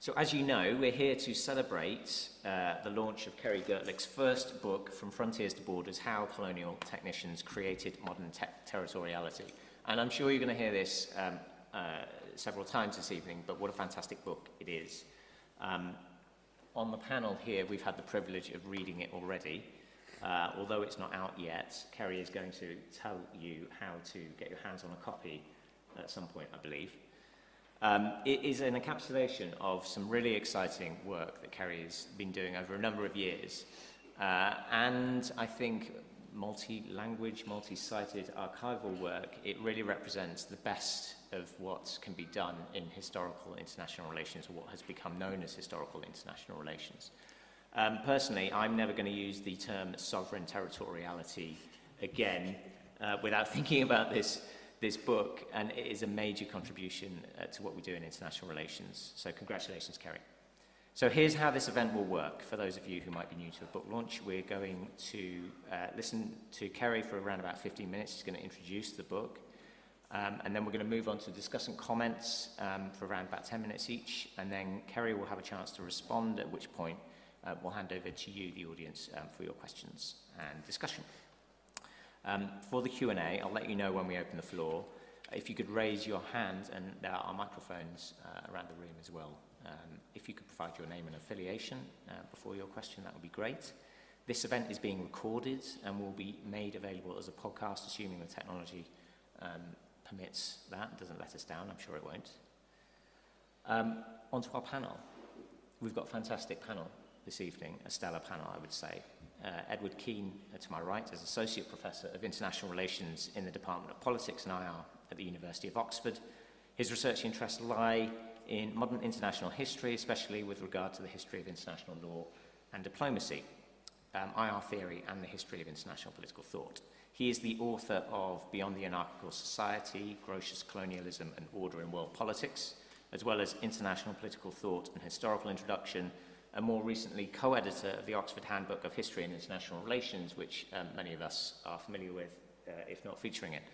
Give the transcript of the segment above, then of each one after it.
So as you know, we're here to celebrate the launch of Kerry Gertlich's first book, From Frontiers to Borders, How Colonial Technicians Created Modern Territoriality. And I'm sure you're going to hear this several times this evening, but what a fantastic book it is. On the panel here, we've had the privilege of reading it already. Although it's not out yet, Kerry is going to tell you how to get your hands on a copy at some point, I believe. It is an encapsulation of some really exciting work that Kerry has been doing over a number of years. And I think multi-language, multi-sited archival work, it really represents the best of what can be done in historical international relations, or what has become known as historical international relations. Personally, I'm never going to use the term sovereign territoriality again without thinking about this book, and it is a major contribution to what we do in international relations. So congratulations, Kerry. So here's how this event will work. For those of you who might be new to the book launch, we're going to listen to Kerry for around about 15 minutes. He's going to introduce the book. And then we're going to move on to discussant comments for around about 10 minutes each. And then Kerry will have a chance to respond, at which point we'll hand over to you, the audience, for your questions and discussion. For the Q&A, I'll let you know when we open the floor. If you could raise your hand, and there are microphones around the room as well. If you could provide your name and affiliation before your question, that would be great. This event is being recorded and will be made available as a podcast, assuming the technology permits that, doesn't let us down. I'm sure it won't. On to our panel. We've got a fantastic panel this evening, a stellar panel, I would say. Edward Keane, to my right, is Associate Professor of International Relations in the Department of Politics and IR at the University of Oxford. His research interests lie in modern international history, especially with regard to the history of international law and diplomacy, IR theory, and the history of international political thought. He is the author of Beyond the Anarchical Society, Grotius Colonialism and Order in World Politics, as well as International Political Thought and Historical Introduction, and more recently co-editor of the Oxford Handbook of History and International Relations, which many of us are familiar with, if not featuring it.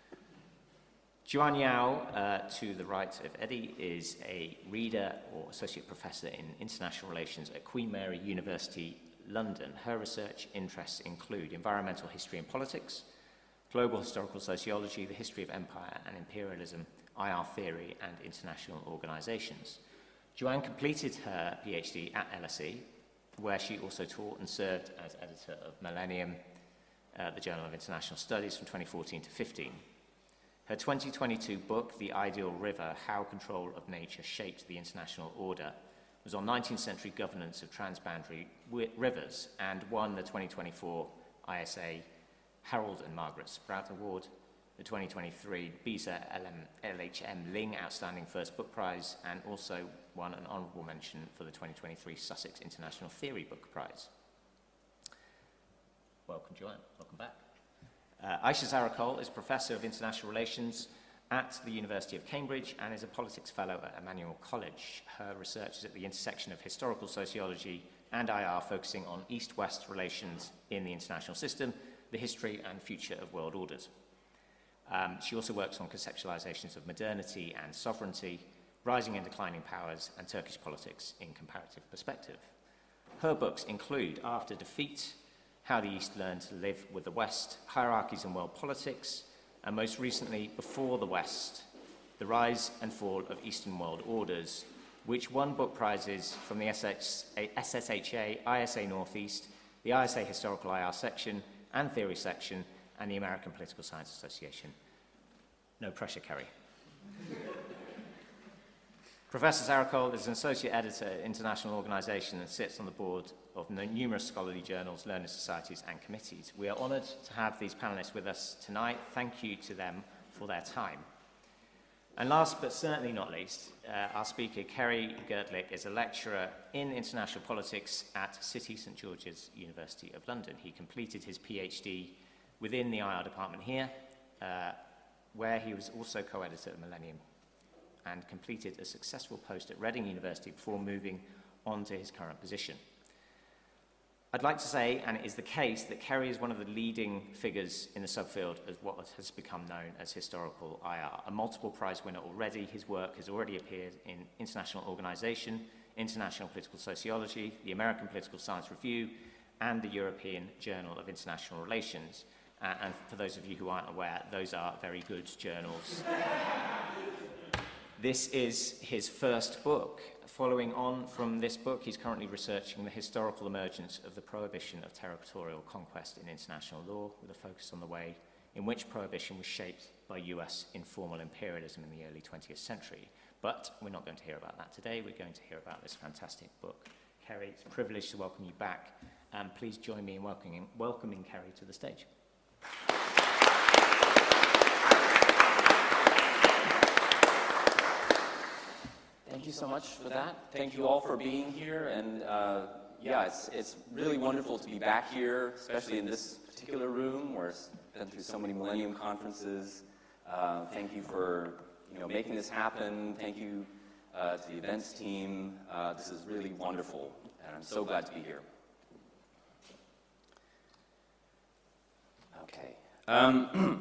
Juan Yao, to the right of Eddie, is a reader or associate professor in international relations at Queen Mary University, London. Her research interests include environmental history and politics, global historical sociology, the history of empire and imperialism, IR theory, and international organizations. Joanne completed her PhD at LSE, where she also taught and served as editor of Millennium, the Journal of International Studies, from 2014 to 15. Her 2022 book, The Ideal River, How Control of Nature Shaped the International Order, was on 19th century governance of transboundary rivers and won the 2024 ISA Harold and Margaret Sprout Award, the 2023 BISA LHM Ling Outstanding First Book Prize, and also won an honourable mention for the 2023 Sussex International Theory Book Prize. Welcome, Joanne. Welcome back. Aisha Zarakol is Professor of International Relations at the University of Cambridge and is a Politics Fellow at Emmanuel College. Her research is at the intersection of historical sociology and IR, focusing on East-West relations in the international system, the history and future of world orders. She also works on conceptualizations of modernity and sovereignty, rising and declining powers, and Turkish politics in comparative perspective. Her books include After Defeat, How the East Learned to Live with the West, Hierarchies in World Politics, and most recently, Before the West, The Rise and Fall of Eastern World Orders, which won book prizes from the SSHA, ISA Northeast, the ISA Historical IR section and Theory section, and the American Political Science Association. No pressure, Kerry. Professor Zarakol is an associate editor at International Organization and sits on the board of numerous scholarly journals, learned societies, and committees. We are honoured to have these panellists with us tonight. Thank you to them for their time. And last but certainly not least, our speaker, Kerry Gertlich, is a lecturer in international politics at City St George's University of London. He completed his PhD within the IR department here, where he was also co-editor at Millennium, and completed a successful post at Reading University before moving on to his current position. I'd like to say, and it is the case, that Kerry is one of the leading figures in the subfield of what has become known as historical IR. A multiple prize winner already, his work has already appeared in International Organization, International Political Sociology, the American Political Science Review, and the European Journal of International Relations. And for those of you who aren't aware, those are very good journals. This is his first book. Following on from this book, he's currently researching the historical emergence of the prohibition of territorial conquest in international law, with a focus on the way in which prohibition was shaped by US informal imperialism in the early 20th century. But we're not going to hear about that today. We're going to hear about this fantastic book. Kerry, it's a privilege to welcome you back. Please join me in welcoming Kerry to the stage. Thank you so much for that. Thank you all for being here. And yeah, it's really wonderful to be back here, especially in this particular room where I've been through so many Millennium Conferences. Thank you for making this happen. Thank you to the events team. This is really wonderful, and I'm so glad to be here. Okay.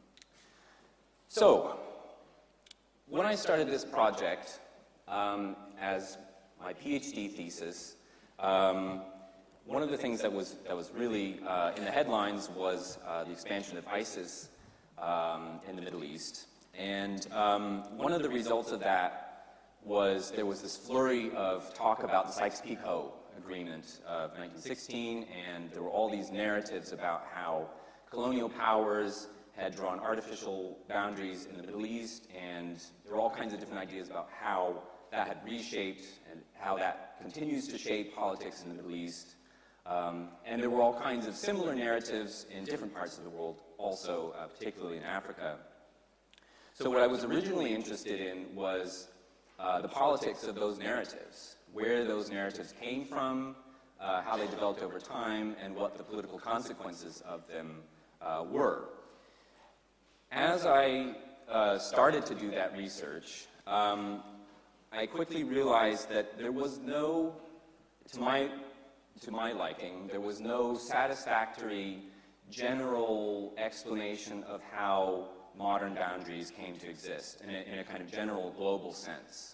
So, when I started this project as my PhD thesis, one of the things that was really in the headlines was the expansion of ISIS in the Middle East. And one of the results of that was there was this flurry of talk about the Sykes-Picot Agreement of 1916, and there were all these narratives about how colonial powers had drawn artificial boundaries in the Middle East, and there were all kinds of different ideas about how that had reshaped and how that continues to shape politics in the Middle East. And there were all kinds of similar narratives in different parts of the world, also particularly in Africa. So what I was originally interested in was the politics of those narratives, where those narratives came from, how they developed over time, and what the political consequences of them were. As I started to do that research, I quickly realized that there was no, to my liking, there was no satisfactory general explanation of how modern boundaries came to exist in a kind of general global sense.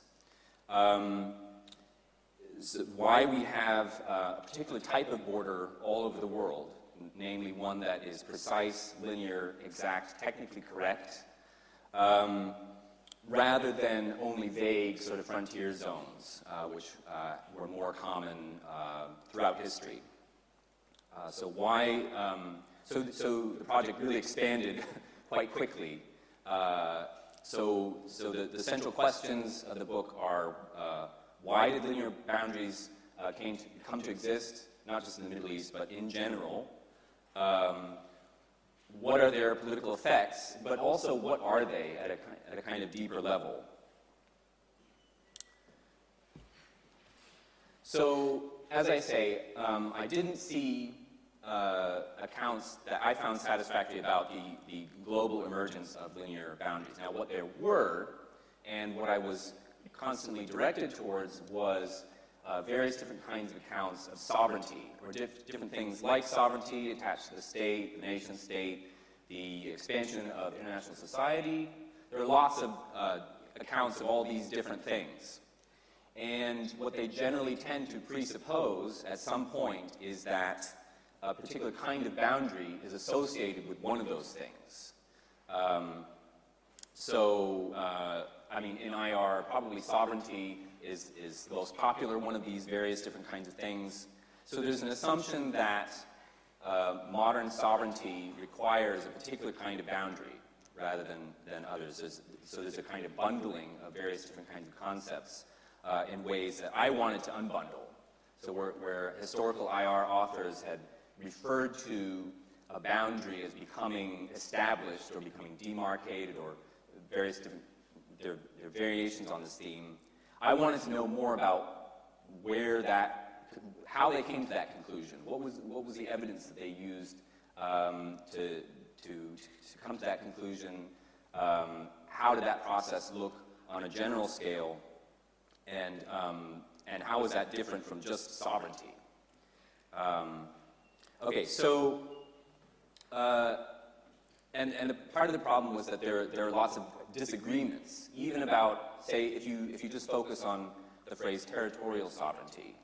So why we have a particular type of border all over the world, namely one that is precise, linear, exact, technically correct, rather than only vague sort of frontier zones, which were more common throughout history. So the project really expanded quite quickly. So the central questions of the book are why did linear boundaries come to exist, not just in the Middle East, but in general? What are their political effects, but also what are they at a kind of deeper level? So, as I say, I didn't see accounts that I found satisfactory about the global emergence of linear boundaries. Now, what there were, and what I was constantly directed towards, was various different kinds of accounts of sovereignty, or different things like sovereignty attached to the state, the nation state, the expansion of international society. There are lots of accounts of all these different things. And what they generally tend to presuppose at some point is that a particular kind of boundary is associated with one of those things. I mean, in IR, probably sovereignty is the most popular one of these various different kinds of things. So there's an assumption that modern sovereignty requires a particular kind of boundary rather than others. So there's a kind of bundling of various different kinds of concepts in ways that I wanted to unbundle. So where historical IR authors had referred to a boundary as becoming established or becoming demarcated, or various different there are variations on this theme. I wanted to know more about how they came to that conclusion. What was the evidence that they used to come to that conclusion? How did that process look on a general scale, and how was that different from just sovereignty? Okay, so and the part of the problem was that there are lots of disagreements, even about, say, if you just focus on the phrase territorial sovereignty.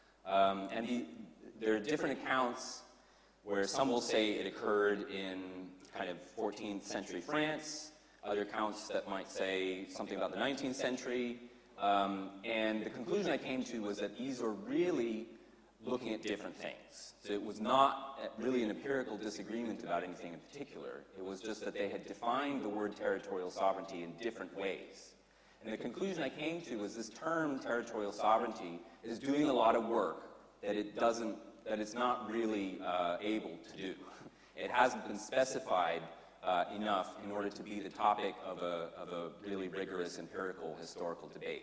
There are different accounts where some will say it occurred in kind of 14th century France, other accounts that might say something about the 19th century, and the conclusion I came to was that these are really looking at different things. So it was not really an empirical disagreement about anything in particular. It was just that they had defined the word territorial sovereignty in different ways. And the conclusion I came to was this term territorial sovereignty is doing a lot of work that it's not really able to do. It hasn't been specified enough in order to be the topic of a really rigorous empirical historical debate.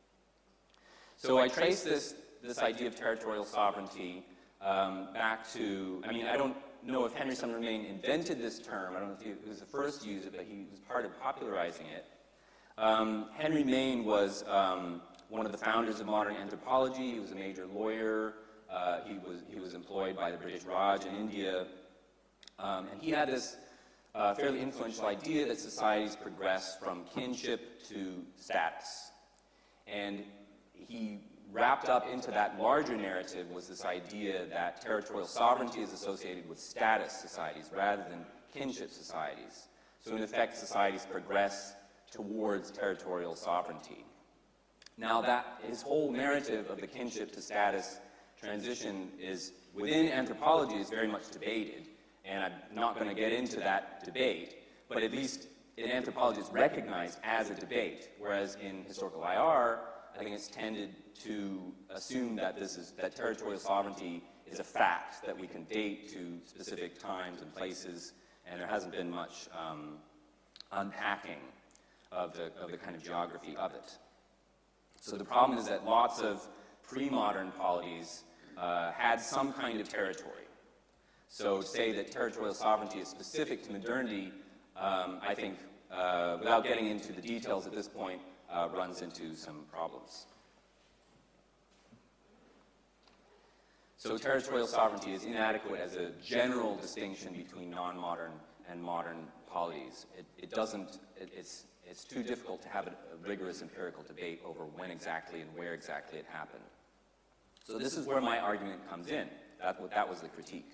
So I trace this idea of territorial sovereignty back to, I don't know if Henry Sumner Maine invented this term. I don't know if he was the first to use it, but he was part of popularizing it. Henry Maine was one of the founders of modern anthropology. He was a major lawyer. He was employed by the British Raj in India. And he had this fairly influential idea that societies progress from kinship to status. And he wrapped up into that larger narrative was this idea that territorial sovereignty is associated with status societies rather than kinship societies. So in effect, societies progress towards territorial sovereignty. Now that his whole narrative of the kinship to status transition is within anthropology is very much debated, and I'm not going to get into that debate, but at least in anthropology it's recognized as a debate, whereas in historical IR, I think it's tended to assume that that territorial sovereignty is a fact that we can date to specific times and places, and there hasn't been much unpacking of the kind of geography of it. So the problem is that lots of pre-modern polities had some kind of territory. So to say that territorial sovereignty is specific to modernity, I think, without getting into the details at this point, runs into some problems. So territorial sovereignty is inadequate as a general distinction between non-modern and modern polities. It's too difficult to have a rigorous empirical debate over when exactly and where exactly it happened. So this is where my argument comes in. That was the critique.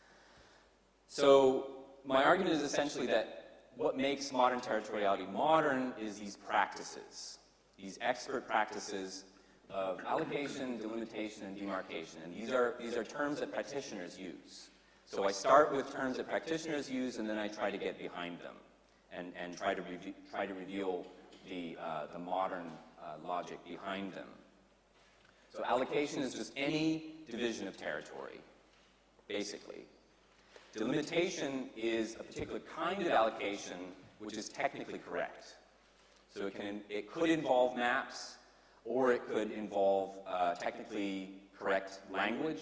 So my argument is essentially that what makes modern territoriality modern is these practices, these expert practices of allocation, delimitation, and demarcation. And these are terms that practitioners use. So I start with terms that practitioners use, and then I try to get behind them and try to reveal the modern logic behind them. So allocation is just any division of territory, basically. Delimitation is a particular kind of allocation which is technically correct. So it could involve maps, or it could involve technically correct language.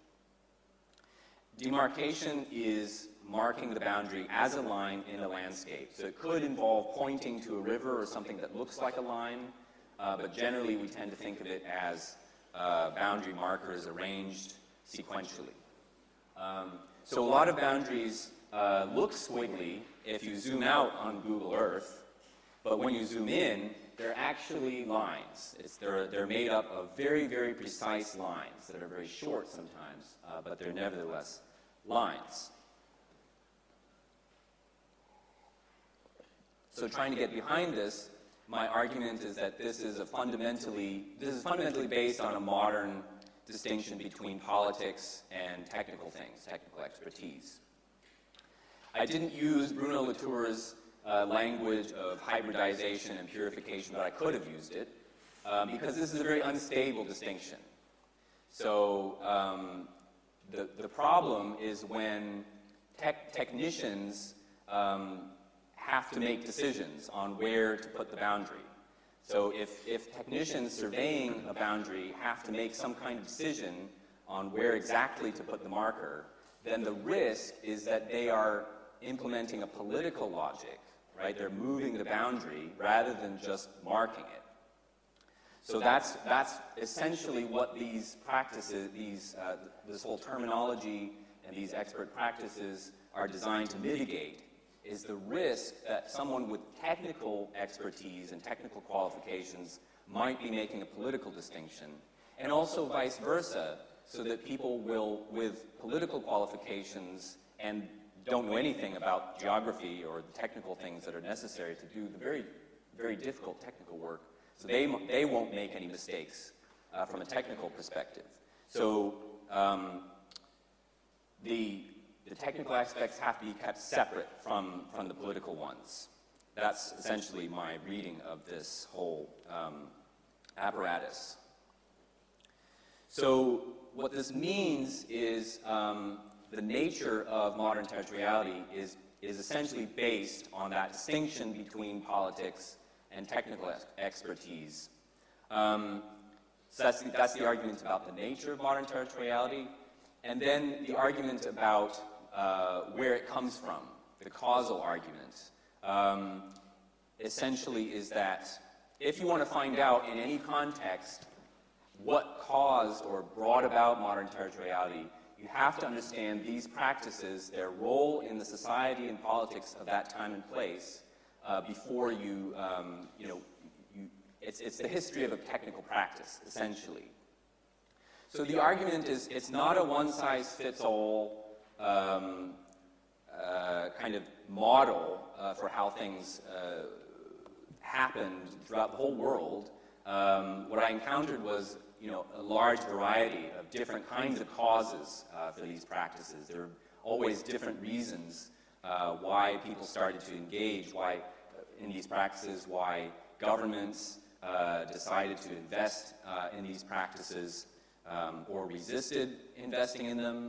Demarcation is marking the boundary as a line in a landscape. So it could involve pointing to a river or something that looks like a line, but generally we tend to think of it as boundary markers arranged sequentially. So a lot of boundaries look squiggly if you zoom out on Google Earth, but when you zoom in, they're actually lines. They're made up of very, very precise lines that are very short sometimes, but they're nevertheless lines. So trying to get behind this, my argument is that this is fundamentally based on a modern distinction between politics and technical things, technical expertise. I didn't use Bruno Latour's language of hybridization and purification, but I could have used it because this is a very unstable distinction. So the problem is when technicians have to make decisions on where to put the boundary. So if technicians surveying a boundary have to make some kind of decision on where exactly to put the marker, then the risk is that they are implementing a political logic, right? They're moving the boundary rather than just marking it. So that's essentially what these practices, this whole terminology and these expert practices are designed to mitigate, is the risk that someone with technical expertise and technical qualifications might be making a political distinction, and also vice versa, so that people will, with political qualifications and don't know anything about geography or the technical things that are necessary to do the very, very difficult technical work, so they won't make any mistakes from a technical perspective. So the technical aspects have to be kept separate from the political ones. That's essentially my reading of this whole apparatus. So what this means is the nature of modern territoriality is essentially based on that distinction between politics and technical expertise. So that's the argument about the nature of modern territoriality, and then the argument about where it comes from, the causal argument. Essentially is that if you want to find out in any context what caused or brought about modern territoriality, you have to understand these practices, their role in the society and politics of that time and place, before it's the history of a technical practice, essentially. So the argument is, it's not a one-size-fits-all kind of model for how things happened throughout the whole world. What I encountered was, a large variety of different kinds of causes for these practices. There are always different reasons why people started to engage in these practices, why governments decided to invest in these practices or resisted investing in them.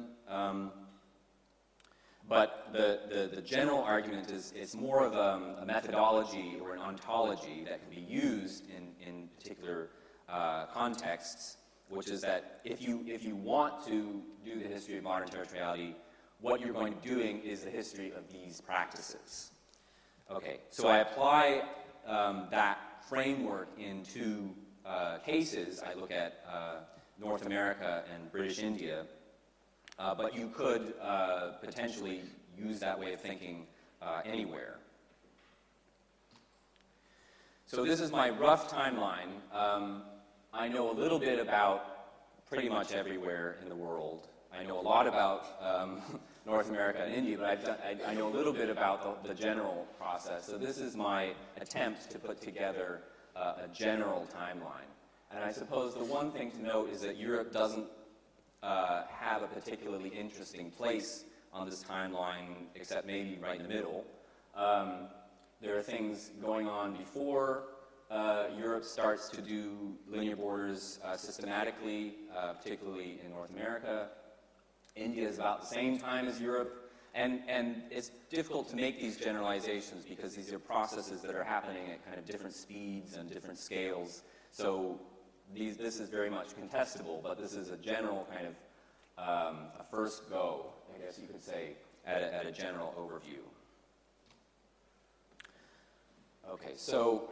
But the general argument is it's more of a methodology or an ontology that can be used in particular contexts, which is that if you want to do the history of modern territoriality, what you're going to be doing is the history of these practices. Okay, so I apply that framework in two cases. I look at North America and British India, but you could potentially use that way of thinking anywhere. So this is my rough timeline. I know a little bit about pretty much everywhere in the world. I know a lot about North America and India, but I know a little bit about the general process. So this is my attempt to put together a general timeline. And I suppose the one thing to note is that Europe doesn't have a particularly interesting place on this timeline, except maybe right in the middle. There are things going on before Europe starts to do linear borders systematically, particularly in North America. India is about the same time as Europe, and it's difficult to make these generalizations because these are processes that are happening at kind of different speeds and different scales. So this is very much contestable, but this is a general kind of a first go, I guess you could say, at a general overview. Okay, so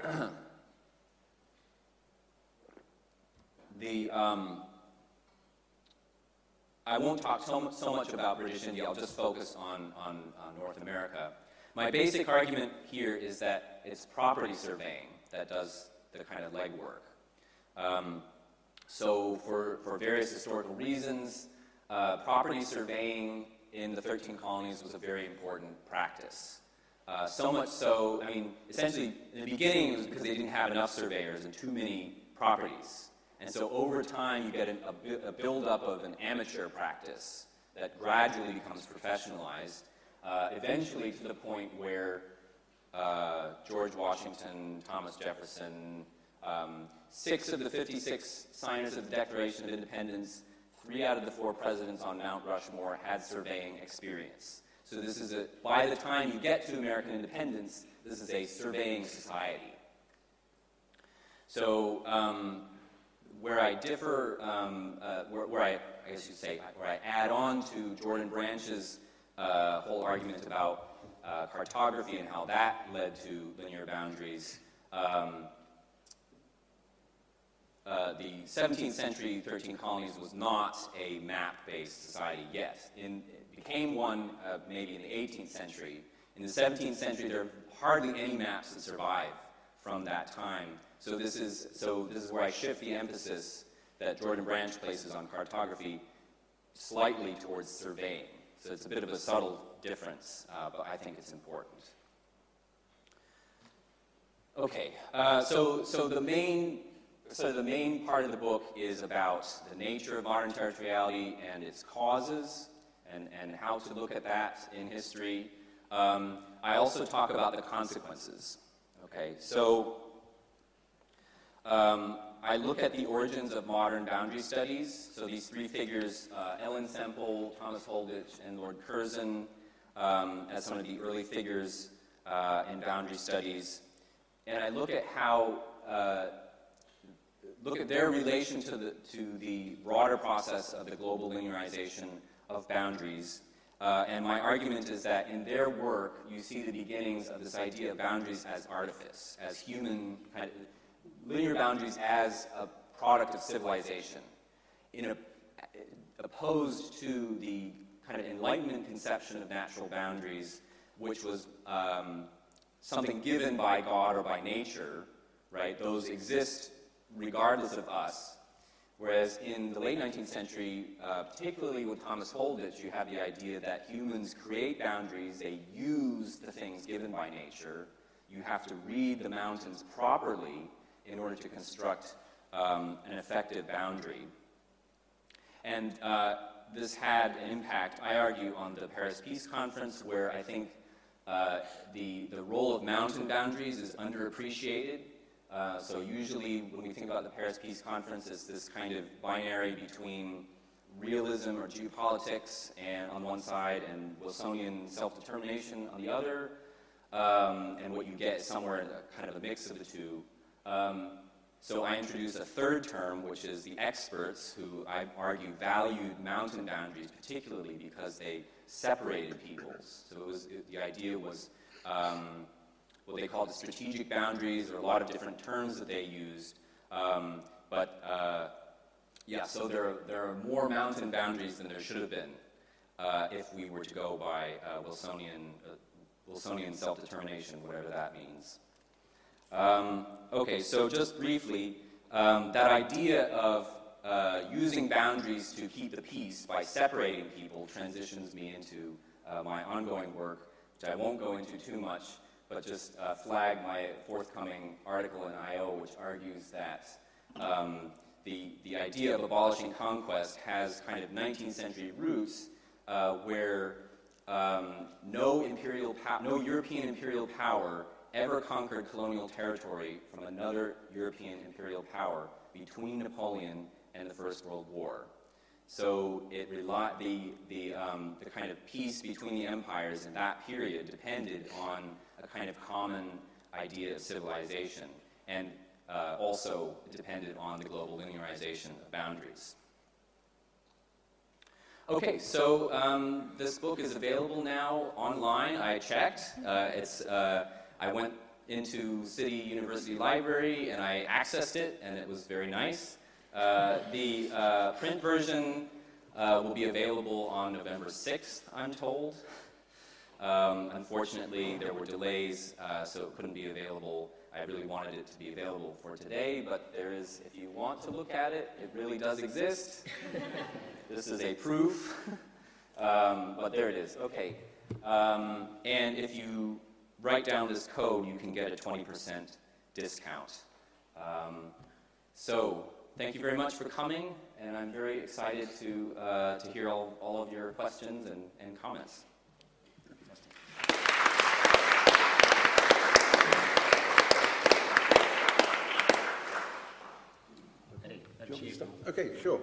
I won't talk so much about British India. I'll just focus on North America. My basic argument here is that it's property surveying that does the kind of legwork. So for various historical reasons, property surveying in the 13 colonies was a very important practice. So much so, I mean, essentially, in the beginning, it was because they didn't have enough surveyors and too many properties. And so over time, you get a buildup of an amateur practice that gradually becomes professionalized, eventually to the point where George Washington, Thomas Jefferson, 6 of the 56 signers of the Declaration of Independence, 3 out of the 4 presidents on Mount Rushmore had surveying experience. So this is by the time you get to American independence, this is a surveying society. So where I differ, where I guess you'd say, where I add on to Jordan Branch's whole argument about cartography and how that led to linear boundaries, the 17th century 13 colonies was not a map-based society yet. It became one maybe in the 18th century. In the 17th century, there are hardly any maps that survive from that time. So this is where I shift the emphasis that Jordan Branch places on cartography slightly towards surveying. So it's a bit of a subtle difference, but I think it's important. Okay, so the main part of the book is about the nature of modern territoriality and its causes, and how to look at that in history. I also talk about the consequences. Okay, so I look at the origins of modern boundary studies. So these three figures, Ellen Semple, Thomas Holditch, and Lord Curzon, as some of the early figures in boundary studies. And I look at how, look at their relation to the broader process of the global linearization of boundaries. And my argument is that in their work, you see the beginnings of this idea of boundaries as artifice, as human, kind of, linear boundaries as a product of civilization, opposed to the kind of Enlightenment conception of natural boundaries, which was something given by God or by nature, right? Those exist regardless of us. Whereas in the late 19th century, particularly with Thomas Holditch, you have the idea that humans create boundaries, they use the things given by nature. You have to read the mountains properly in order to construct an effective boundary. And this had an impact, I argue, on the Paris Peace Conference, where I think the role of mountain boundaries is underappreciated. So usually when we think about the Paris Peace Conference, it's this kind of binary between realism or geopolitics and on one side and Wilsonian self-determination on the other. And what you get is somewhere in kind of a mix of the two. So I introduce a third term, which is the experts, who I argue valued mountain boundaries particularly because they separated peoples. So the idea was what they called the strategic boundaries, or a lot of different terms that they used. So there are more mountain boundaries than there should have been if we were to go by Wilsonian self-determination, whatever that means. Okay, so just briefly, that idea of using boundaries to keep the peace by separating people transitions me into my ongoing work, which I won't go into too much, but just flag my forthcoming article in I.O., which argues that the idea of abolishing conquest has kind of 19th century roots where no European imperial power ever conquered colonial territory from another European imperial power between Napoleon and the First World War. So the kind of peace between the empires in that period depended on a kind of common idea of civilization, and also depended on the global linearization of boundaries. Okay, so this book is available now online. I checked. I went into City University Library and I accessed it, and it was very nice. The print version will be available on November 6th, I'm told. Unfortunately, there were delays, so it couldn't be available. I really wanted it to be available for today, but there is, if you want to look at it, it really does exist. This is a proof, but there it is. Okay, and if you write down this code, you can get a 20% discount. So thank you very much for coming, and I'm very excited to hear all of your questions and comments. Okay, sure.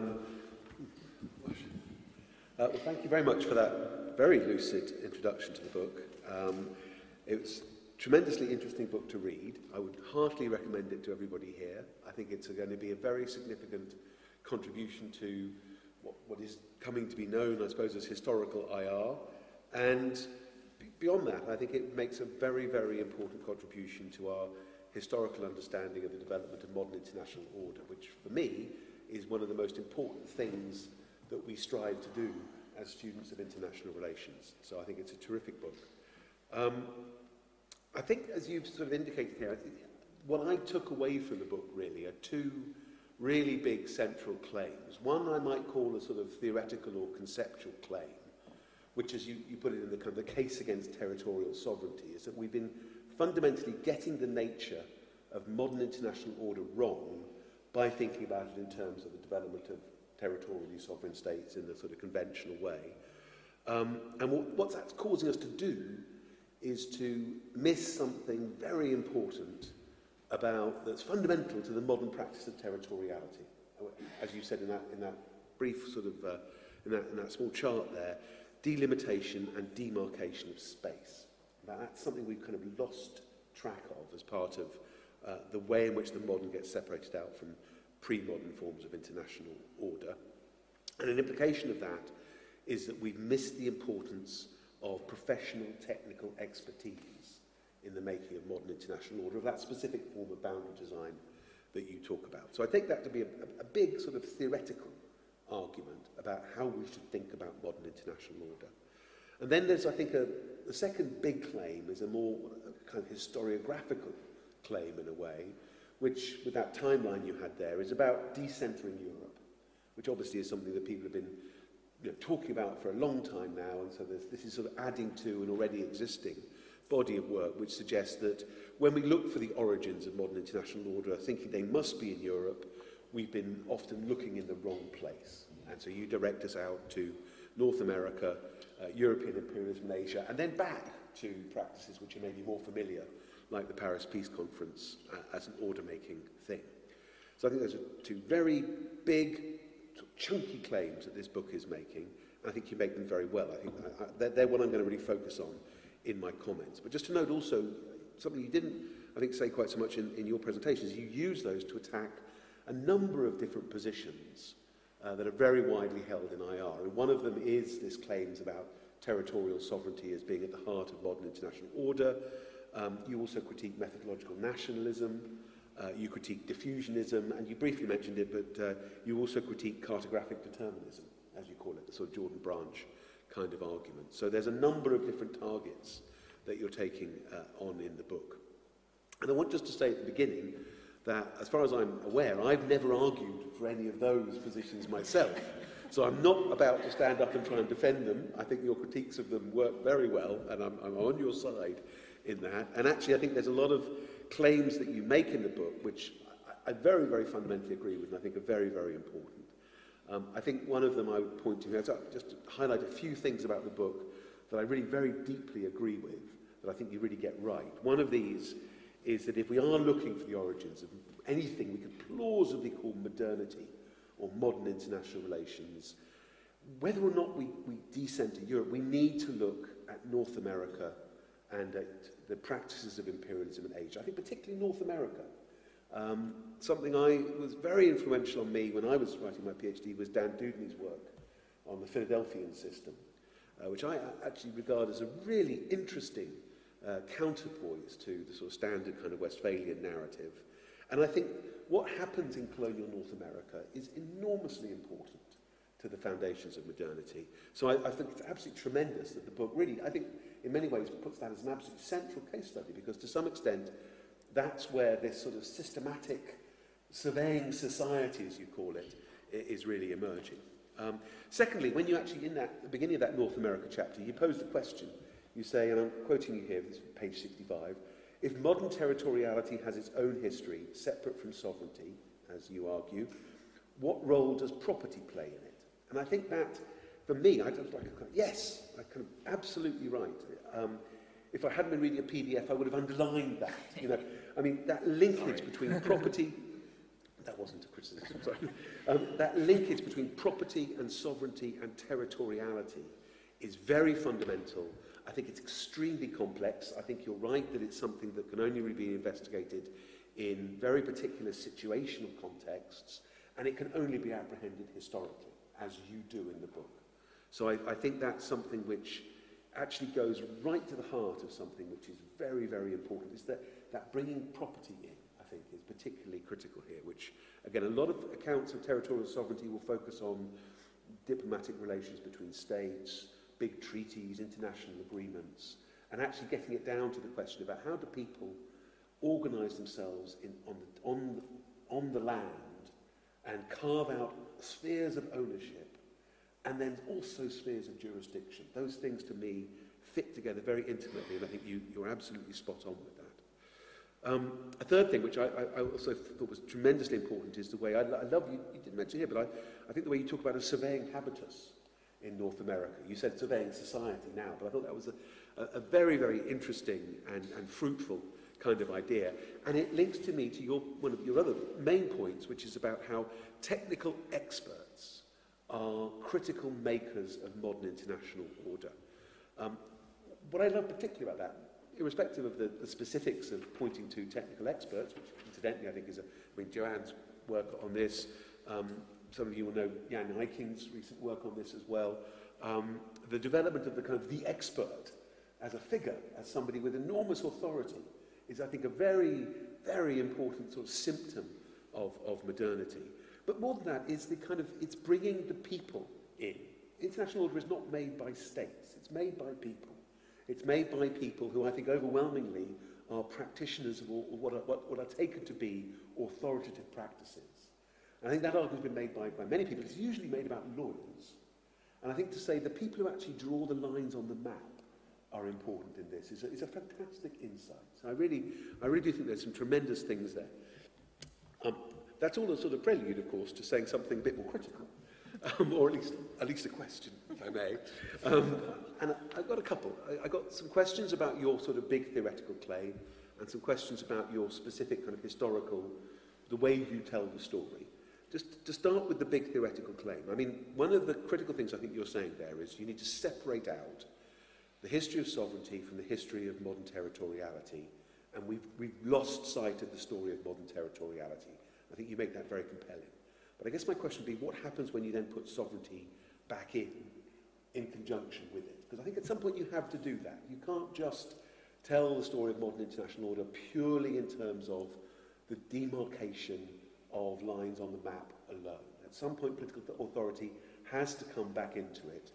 Well, thank you very much for that very lucid introduction to the book. It's a tremendously interesting book to read. I would heartily recommend it to everybody here. I think it's going to be a very significant contribution to what is coming to be known, I suppose, as historical IR. And beyond that, I think it makes a very, very important contribution to our historical understanding of the development of modern international order, which for me is one of the most important things that we strive to do as students of international relations. So I think it's a terrific book. I think, as you've sort of indicated here, what I took away from the book really are two really big central claims. One I might call a sort of theoretical or conceptual claim, which, as you put it in the kind of the case against territorial sovereignty, is that we've been fundamentally getting the nature of modern international order wrong by thinking about it in terms of the development of territorially sovereign states in the sort of conventional way. And what that's causing us to do is to miss something very important that's fundamental to the modern practice of territoriality. As you said in that brief sort of, in that small chart there, delimitation and demarcation of space. Now, that's something we've kind of lost track of as part of the way in which the modern gets separated out from pre-modern forms of international order. And an implication of that is that we've missed the importance of professional technical expertise in the making of modern international order, of that specific form of boundary design that you talk about. So I take that to be a big sort of theoretical argument about how we should think about modern international order. And then there's, I think, the second big claim is a more kind of historiographical claim in a way, which, with that timeline you had there, is about decentering Europe, which obviously is something that people have been talking about for a long time now, and so this is sort of adding to an already existing body of work which suggests that when we look for the origins of modern international order, thinking they must be in Europe, we've been often looking in the wrong place. And so you direct us out to North America, European imperialism in Asia, and then back to practices which are maybe more familiar, like the Paris Peace Conference as an order-making thing. So I think those are two very big, chunky claims that this book is making, and I think you make them very well. I think they're what I'm going to really focus on in my comments. But just to note also, something you didn't, I think, say quite so much in your presentations, you use those to attack a number of different positions that are very widely held in IR. And one of them is this claims about territorial sovereignty as being at the heart of modern international order. You also critique methodological nationalism, you critique diffusionism, and you briefly mentioned it, but you also critique cartographic determinism, as you call it, the sort of Jordan Branch kind of argument. So there's a number of different targets that you're taking on in the book. And I want just to say at the beginning that, as far as I'm aware, I've never argued for any of those positions myself. So I'm not about to stand up and try and defend them. I think your critiques of them work very well, and I'm on your side in that. And actually, I think there's a lot of claims that you make in the book, which I very, very fundamentally agree with, and I think are very, very important. I think one of them I would point to, just to highlight a few things about the book that I really very deeply agree with, that I think you really get right. One of these is that if we are looking for the origins of anything we could plausibly call modernity or modern international relations, whether or not we decenter Europe, we need to look at North America and at the practices of imperialism in Asia. I think particularly North America. Something was very influential on me when I was writing my PhD was Dan Dewdney's work on the Philadelphian system, which I actually regard as a really interesting counterpoise to the sort of standard kind of Westphalian narrative. And I think what happens in colonial North America is enormously important to the foundations of modernity. So I think it's absolutely tremendous that the book really, I think, in many ways puts that as an absolute central case study, because to some extent, that's where this sort of systematic surveying society, as you call it, is really emerging. Secondly, when you actually, the beginning of that North America chapter, you pose the question, you say, and I'm quoting you here, this is page 65, if modern territoriality has its own history, separate from sovereignty, as you argue, what role does property play in it? And I think that, for me, I just yes, I'm kind of absolutely right. If I hadn't been reading a PDF, I would have underlined that. I mean, that linkage between property, that wasn't a criticism, sorry. That linkage between property and sovereignty and territoriality is very fundamental. I think it's extremely complex. I think you're right that it's something that can only really be investigated in very particular situational contexts, and it can only be apprehended historically, as you do in the book. So I think that's something which actually goes right to the heart of something which is very, very important. Is that bringing property in, I think, is particularly critical here, which, again, a lot of accounts of territorial sovereignty will focus on diplomatic relations between states, big treaties, international agreements, and actually getting it down to the question about how do people organise themselves on the land and carve out spheres of ownership and then also spheres of jurisdiction. Those things, to me, fit together very intimately, and I think you're absolutely spot on with that. A third thing, which I also thought was tremendously important, is the way, I love, you didn't mention here, but I think the way you talk about a surveying habitus in North America. You said surveying society now, but I thought that was a very, very interesting and fruitful kind of idea. And it links to me to one of your other main points, which is about how technical experts are critical makers of modern international order. What I love particularly about that, irrespective of the specifics of pointing to technical experts, which incidentally I think is Joanne's work on this, some of you will know Jan Eiking's recent work on this as well, the development of the expert as a figure, as somebody with enormous authority, is I think a very, very important sort of symptom of modernity. But more than that is it's bringing the people in. International order is not made by states, it's made by people. It's made by people who I think overwhelmingly are practitioners of what are taken to be authoritative practices. And I think that argument's been made by many people. It's usually made about lawyers. And I think to say the people who actually draw the lines on the map are important in this is a fantastic insight. So I really do think there's some tremendous things there. That's all a sort of prelude, of course, to saying something a bit more critical. Or at least a question, if I may. And I've got a couple. I got some questions about your sort of big theoretical claim and some questions about your specific kind of historical, the way you tell the story. Just to start with the big theoretical claim. I mean, one of the critical things I think you're saying there is you need to separate out the history of sovereignty from the history of modern territoriality. And we've lost sight of the story of modern territoriality. I think you make that very compelling. But I guess my question would be, what happens when you then put sovereignty back in conjunction with it? Because I think at some point you have to do that. You can't just tell the story of modern international order purely in terms of the demarcation of lines on the map alone. At some point, political authority has to come back into it.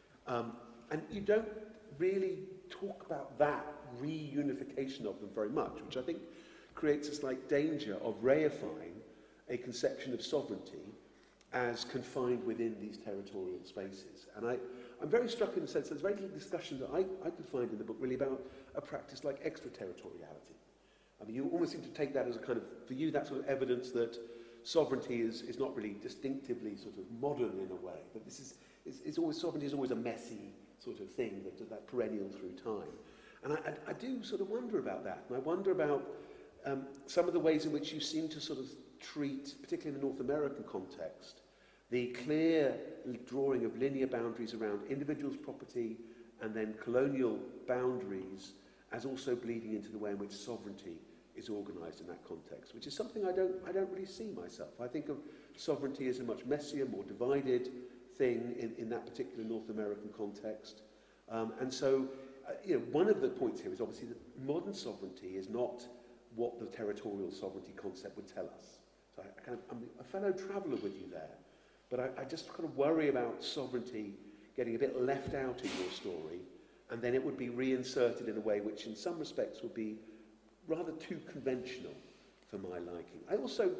And you don't really talk about that reunification of them very much, which I think creates a slight danger of reifying a conception of sovereignty as confined within these territorial spaces. And I'm very struck in the sense that there's very little discussion that I could find in the book really about a practice like extraterritoriality. I mean, you almost seem to take that as a kind of, for you, that sort of evidence that sovereignty is not really distinctively sort of modern in a way. That this is always, sovereignty is always a messy sort of thing that perennial through time. And I do sort of wonder about that. And I wonder about some of the ways in which you seem to sort of treat, particularly in the North American context, the clear drawing of linear boundaries around individuals' property and then colonial boundaries as also bleeding into the way in which sovereignty is organised in that context, which is something I don't really see myself. I think of sovereignty as a much messier, more divided thing in that particular North American context. And so, one of the points here is obviously that modern sovereignty is not what the territorial sovereignty concept would tell us. So I'm a fellow traveller with you there, but I just kind of worry about sovereignty getting a bit left out in your story, and then it would be reinserted in a way which in some respects would be rather too conventional for my liking. I also,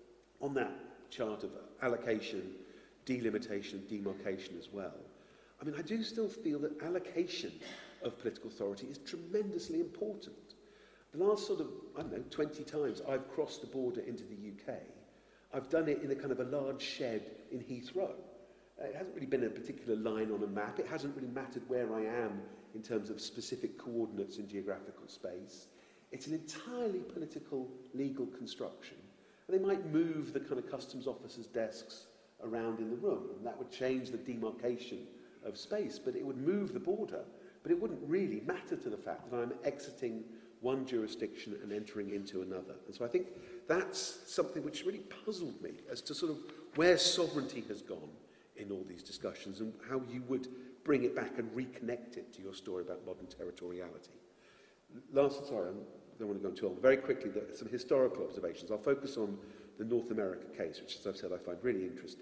on that chart of allocation, delimitation, demarcation as well, I mean, I do still feel that allocation of political authority is tremendously important. The last sort of, 20 times I've crossed the border into the UK, I've done it in a kind of a large shed in Heathrow. It hasn't really been a particular line on a map. It hasn't really mattered where I am in terms of specific coordinates in geographical space. It's an entirely political, legal construction. And they might move the kind of customs officers' desks around in the room, and that would change the demarcation of space, but it would move the border. But it wouldn't really matter to the fact that I'm exiting one jurisdiction and entering into another. And so I think that's something which really puzzled me as to sort of where sovereignty has gone in all these discussions and how you would bring it back and reconnect it to your story about modern territoriality. Sorry, I don't want to go too long. Very quickly, some historical observations. I'll focus on the North America case, which, as I've said, I find really interesting.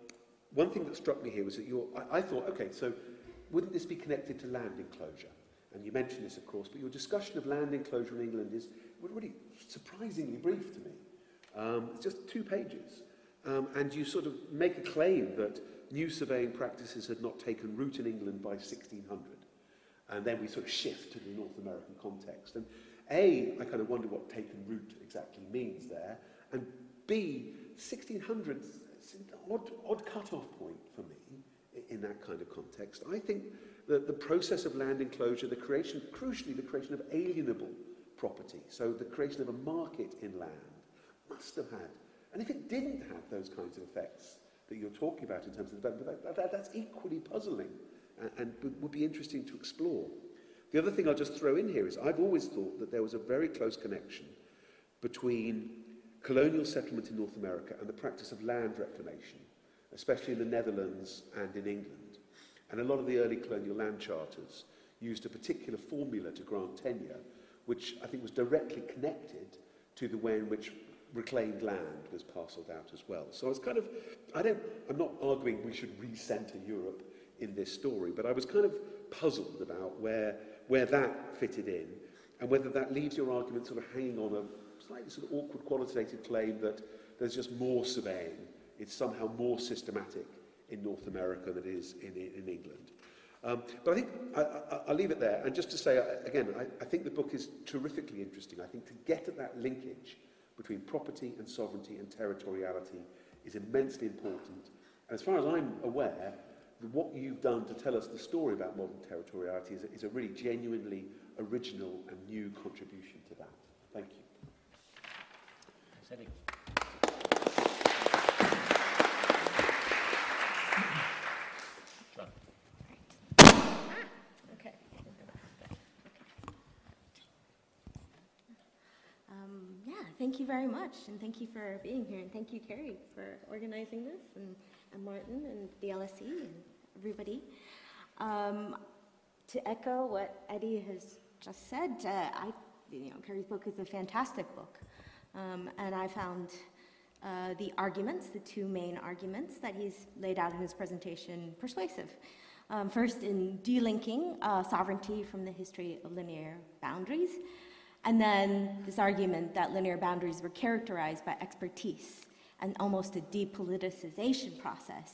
One thing that struck me here was that I thought, okay, so wouldn't this be connected to land enclosure? and you mentioned this, of course, but your discussion of land enclosure in England is really surprisingly brief to me. It's just 2 pages. And you sort of make a claim that new surveying practices had not taken root in England by 1600. And then we sort of shift to the North American context. And A, I kind of wonder what taken root exactly means there. And B, 1600 is an odd cut-off point for me in that kind of context. I think that the process of land enclosure, crucially the creation of alienable property, so the creation of a market in land, must have had. And if it didn't have those kinds of effects that you're talking about in terms of development, that's equally puzzling and would be interesting to explore. The other thing I'll just throw in here is I've always thought that there was a very close connection between colonial settlement in North America and the practice of land reclamation, especially in the Netherlands and in England. And a lot of the early colonial land charters used a particular formula to grant tenure, which I think was directly connected to the way in which reclaimed land was parcelled out as well. So I was kind of, I'm not arguing we should recenter Europe in this story, but I was kind of puzzled about where that fitted in, and whether that leaves your argument sort of hanging on a slightly sort of awkward qualitative claim that there's just more surveying, it's somehow more systematic in North America than it is in England. But I think I'll leave it there, and just to say, again, I think the book is terrifically interesting. I think to get at that linkage between property and sovereignty and territoriality is immensely important. And as far as I'm aware, what you've done to tell us the story about modern territoriality is a really genuinely original and new contribution to that. Thank you. Okay. Yeah, thank you very much, and thank you for being here, and thank you, Carrie, for organizing this, and Martin, and the LSE, and everybody. To echo what Eddie has just said, Carrie's book is a fantastic book, and I found the arguments, the 2 main arguments that he's laid out in his presentation, persuasive. First, in delinking sovereignty from the history of linear boundaries, and then this argument that linear boundaries were characterized by expertise and almost a depoliticization process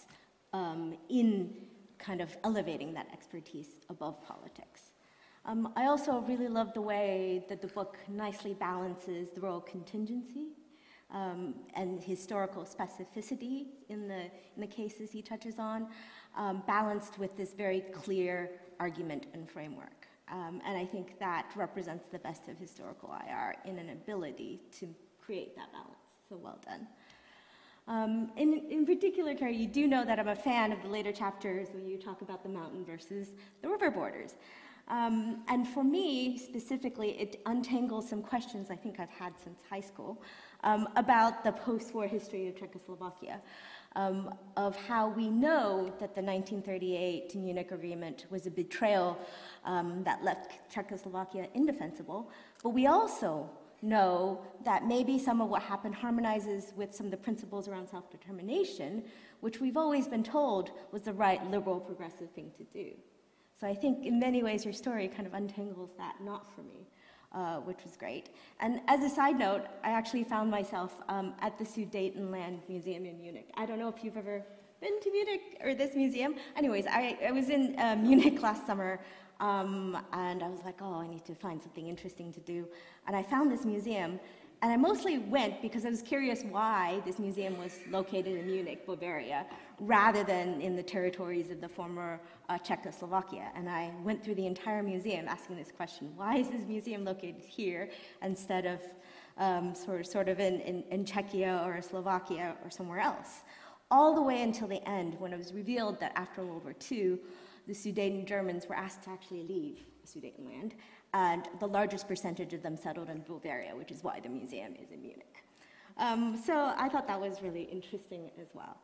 in kind of elevating that expertise above politics. I also really love the way that the book nicely balances the role of contingency and historical specificity in the cases he touches on, balanced with this very clear argument and framework. And I think that represents the best of historical IR in an ability to create that balance. So well done. In particular, Carrie, you do know that I'm a fan of the later chapters when you talk about the mountain versus the river borders. And for me, specifically, it untangles some questions I think I've had since high school about the post-war history of Czechoslovakia, of how we know that the 1938 Munich Agreement was a betrayal that left Czechoslovakia indefensible, but we also know that maybe some of what happened harmonizes with some of the principles around self-determination, which we've always been told was the right liberal progressive thing to do. So I think in many ways your story kind of untangles that knot for me, which was great. And as a side note, I actually found myself at the Sudetenland Museum in Munich. I don't know if you've ever been to Munich or this museum. Anyways, I was in Munich last summer, and I was like, oh, I need to find something interesting to do. And I found this museum, and I mostly went because I was curious why this museum was located in Munich, Bavaria, rather than in the territories of the former Czechoslovakia. And I went through the entire museum asking this question: why is this museum located here instead of sort of in Czechia or Slovakia or somewhere else? All the way until the end, when it was revealed that after World War II, the Sudeten Germans were asked to actually leave Sudetenland, and the largest percentage of them settled in Bavaria, which is why the museum is in Munich. So I thought that was really interesting as well.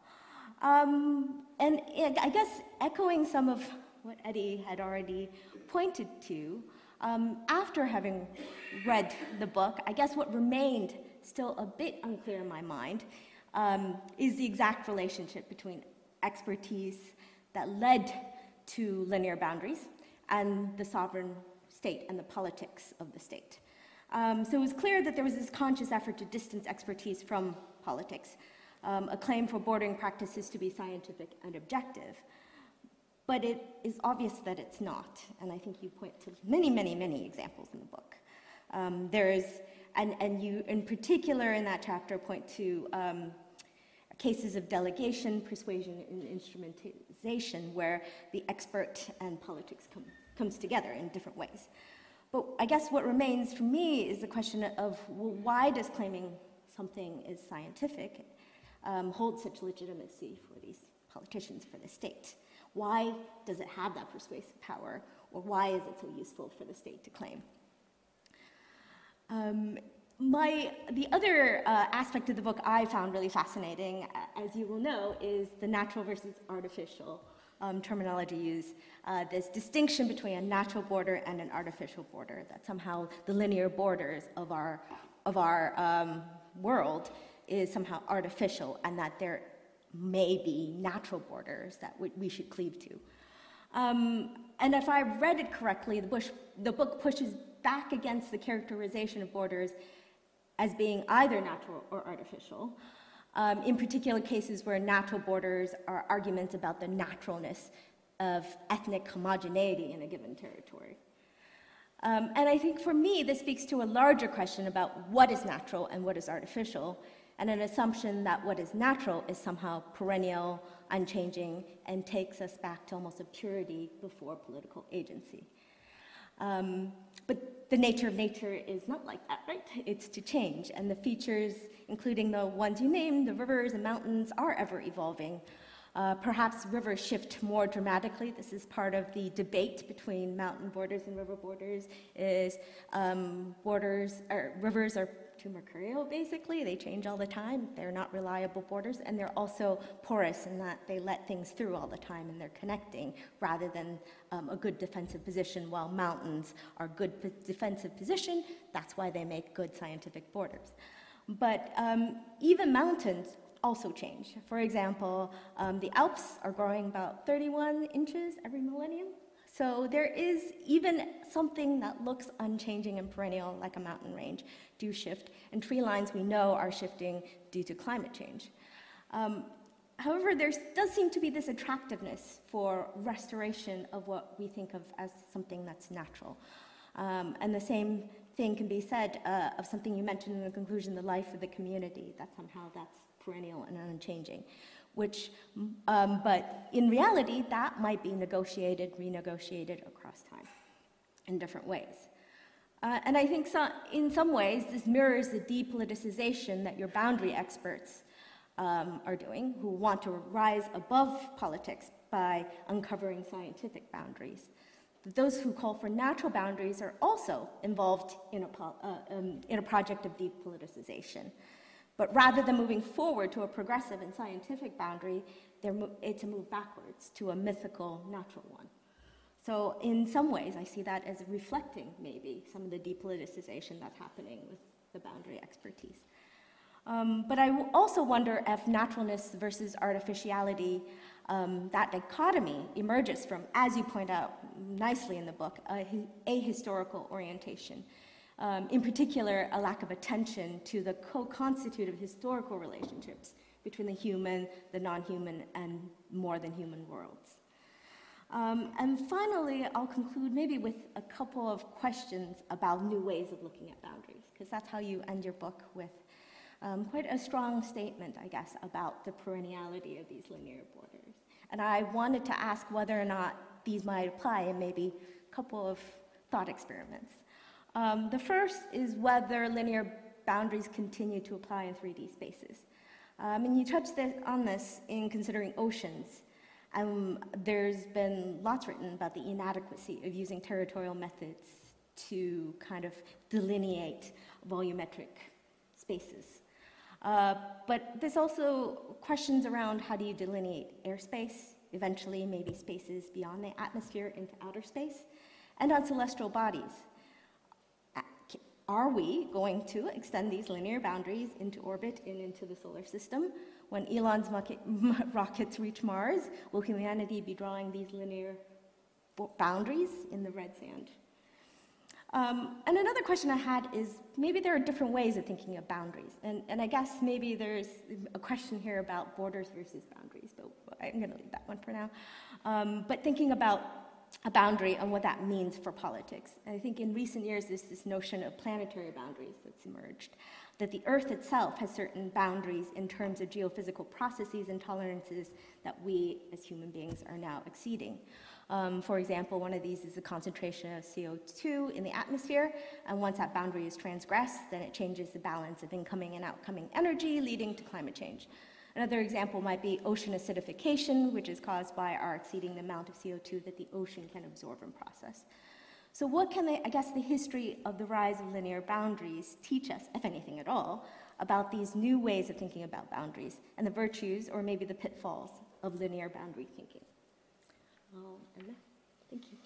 And I guess echoing some of what Eddie had already pointed to, after having read the book, I guess what remained still a bit unclear in my mind is the exact relationship between expertise that led to linear boundaries and the sovereign state and the politics of the state. So it was clear that there was this conscious effort to distance expertise from politics, a claim for bordering practices to be scientific and objective. But it is obvious that it's not, and I think you point to many, many, many examples in the book. And you, in particular, in that chapter, point to cases of delegation, persuasion, and instrumentalization, where the expert and politics comes together in different ways. But I guess what remains for me is the question of, well, why does claiming something is scientific hold such legitimacy for these politicians, for the state? Why does it have that persuasive power, or why is it so useful for the state to claim? The other aspect of the book I found really fascinating, as you will know, is the natural versus artificial terminology used. This distinction between a natural border and an artificial border, that somehow the linear borders of our world is somehow artificial, and that there may be natural borders that we should cleave to. And if I read it correctly, the book pushes back against the characterization of borders as being either natural or artificial, in particular cases where natural borders are arguments about the naturalness of ethnic homogeneity in a given territory. And I think for me, this speaks to a larger question about what is natural and what is artificial, and an assumption that what is natural is somehow perennial, unchanging, and takes us back to almost a purity before political agency. But the nature of nature is not like that, right? It's to change, and the features, including the ones you named, the rivers and mountains, are ever evolving. Perhaps rivers shift more dramatically. This is part of the debate between mountain borders and river borders, is rivers are too mercurial, basically. They change all the time. They're not reliable borders, and they're also porous in that they let things through all the time, and they're connecting rather than a good defensive position, while mountains are good defensive position. That's why they make good scientific borders. But even mountains also change. For example, the Alps are growing about 31 inches every millennium. So there is even something that looks unchanging and perennial, like a mountain range, do shift, and tree lines we know are shifting due to climate change. However, there does seem to be this attractiveness for restoration of what we think of as something that's natural. And the same thing can be said of something you mentioned in the conclusion, the life of the community, that somehow that's perennial and unchanging. But in reality, that might be negotiated, renegotiated across time in different ways. And I think in some ways, this mirrors the depoliticization that your boundary experts are doing, who want to rise above politics by uncovering scientific boundaries. Those who call for natural boundaries are also involved in a project of depoliticization. But rather than moving forward to a progressive and scientific boundary, it's a move backwards to a mythical natural one. So in some ways, I see that as reflecting maybe some of the depoliticization that's happening with the boundary expertise. But I also wonder if naturalness versus artificiality, that dichotomy emerges from, as you point out nicely in the book, a ahistorical orientation. In particular, a lack of attention to the co-constitutive historical relationships between the human, the non-human, and more than human worlds. And finally, I'll conclude maybe with a couple of questions about new ways of looking at boundaries, because that's how you end your book, with quite a strong statement, I guess, about the perenniality of these linear borders. And I wanted to ask whether or not these might apply in maybe a couple of thought experiments. The first is whether linear boundaries continue to apply in 3D spaces. And you touched on this in considering oceans. There's been lots written about the inadequacy of using territorial methods to kind of delineate volumetric spaces. But there's also questions around how do you delineate airspace, eventually maybe spaces beyond the atmosphere into outer space, and on celestial bodies. Are we going to extend these linear boundaries into orbit and into the solar system? When Elon's rockets reach Mars, will humanity be drawing these linear boundaries in the red sand? And another question I had is, maybe there are different ways of thinking of boundaries. And I guess maybe there's a question here about borders versus boundaries, but I'm going to leave that one for now. But thinking about a boundary and what that means for politics. I think in recent years, there's this notion of planetary boundaries that's emerged, that the Earth itself has certain boundaries in terms of geophysical processes and tolerances that we as human beings are now exceeding. For example, one of these is the concentration of CO2 in the atmosphere, and once that boundary is transgressed, then it changes the balance of incoming and outgoing energy, leading to climate change. Another example might be ocean acidification, which is caused by our exceeding the amount of CO2 that the ocean can absorb and process. So what can the history of the rise of linear boundaries teach us, if anything at all, about these new ways of thinking about boundaries and the virtues, or maybe the pitfalls, of linear boundary thinking? Emma, thank you.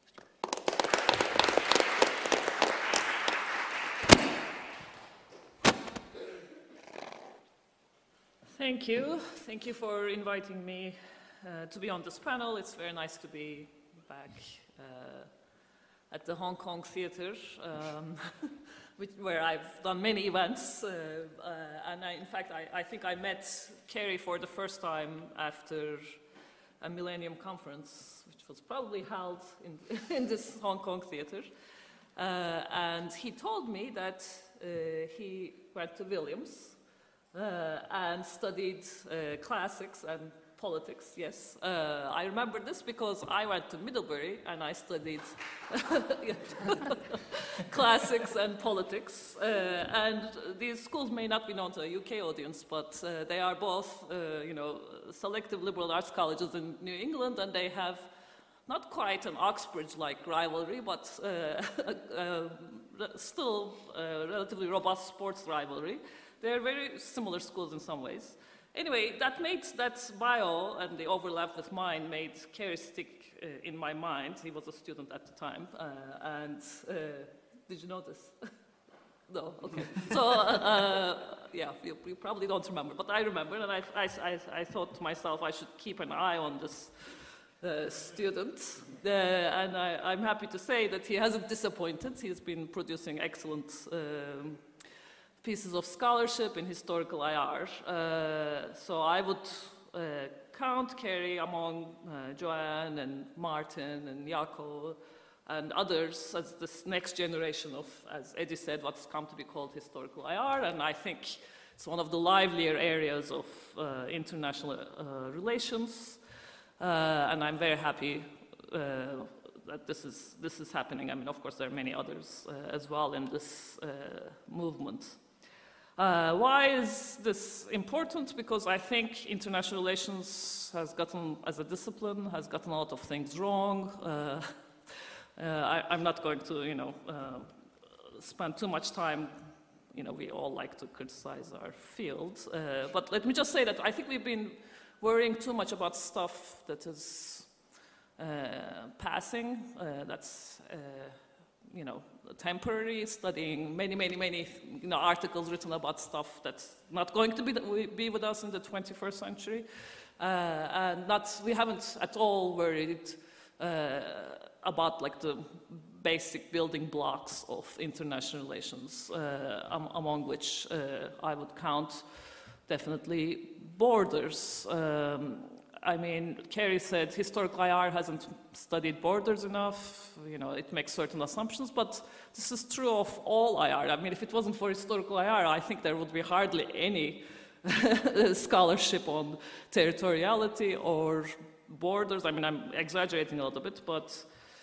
Thank you. Thank you for inviting me to be on this panel. It's very nice to be back at the Hong Kong Theatre, where I've done many events. And in fact, I think I met Kerry for the first time after a Millennium Conference, which was probably held in this Hong Kong Theatre. And he told me that he went to Williams and studied classics and politics, yes. I remember this because I went to Middlebury and I studied classics and politics. And these schools may not be known to a UK audience, but they are both, selective liberal arts colleges in New England, and they have not quite an Oxbridge-like rivalry, but still a relatively robust sports rivalry. They're very similar schools in some ways. Anyway, that bio and the overlap with mine made Kerry stick in my mind. He was a student at the time. Did you know this? No, okay. So, yeah, you probably don't remember, but I remember, and I thought to myself I should keep an eye on this student. And I'm happy to say that he hasn't disappointed. He's been producing excellent pieces of scholarship in historical IR. So I would count Kerry among Joanne and Martin and Jaco and others as this next generation of, as Eddie said, what's come to be called historical IR. And I think it's one of the livelier areas of international relations. And I'm very happy that this is happening. I mean, of course, there are many others as well in this movement. Why is this important? Because I think international relations has gotten, as a discipline, has gotten a lot of things wrong. I'm not going to, spend too much time. We all like to criticize our field. But let me just say that I think we've been worrying too much about stuff that is passing, that's temporary, studying many articles written about stuff that's not going to be with us in the 21st century. And we haven't at all worried about like the basic building blocks of international relations, among which I would count definitely borders. I mean, Kerry said historical IR hasn't studied borders enough. It makes certain assumptions, but this is true of all IR. I mean, if it wasn't for historical IR, I think there would be hardly any scholarship on territoriality or borders. I mean, I'm exaggerating a little bit, but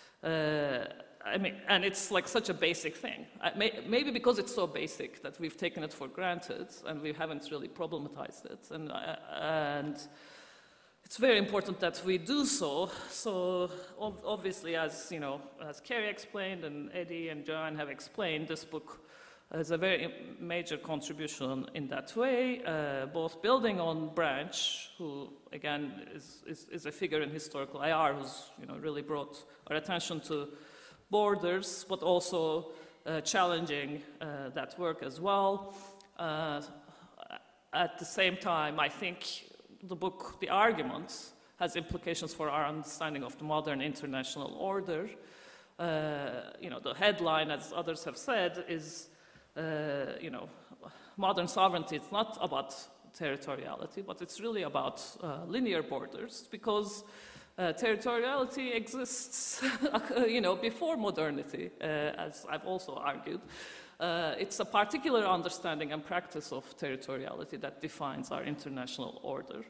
and it's like such a basic thing. Maybe because it's so basic that we've taken it for granted and we haven't really problematized it. And it's very important that we do so. So obviously, as Kerry explained and Eddie and Joanne have explained, this book is a very major contribution in that way, both building on Branch, who again is a figure in historical IR who's really brought our attention to borders, but also challenging that work as well. At the same time, I think the book, The Argument, has implications for our understanding of the modern international order. the headline, as others have said, is, modern sovereignty. It's not about territoriality, but it's really about linear borders, because territoriality exists, before modernity, as I've also argued. It's a particular understanding and practice of territoriality that defines our international order.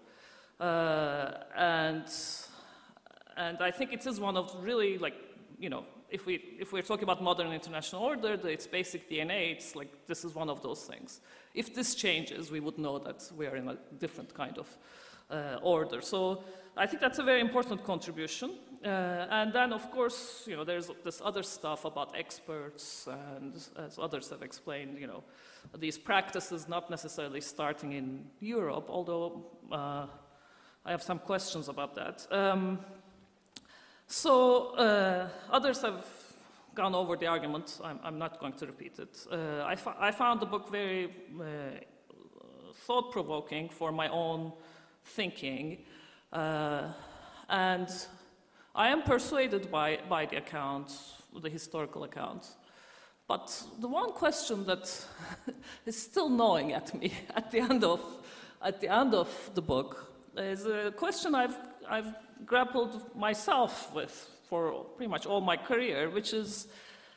And I think it is one of really, if we're talking about modern international order, its basic DNA, it's like this is one of those things. If this changes, we would know that we are in a different kind of order. So I think that's a very important contribution. And then, of course, there's this other stuff about experts, and as others have explained, these practices not necessarily starting in Europe, although I have some questions about that. Others have gone over the argument. I'm not going to repeat it. I found the book very thought-provoking for my own thinking, and I am persuaded by the account, the historical account. But the one question that is still gnawing at me at the end of the book is a question I've grappled myself with for pretty much all my career, which is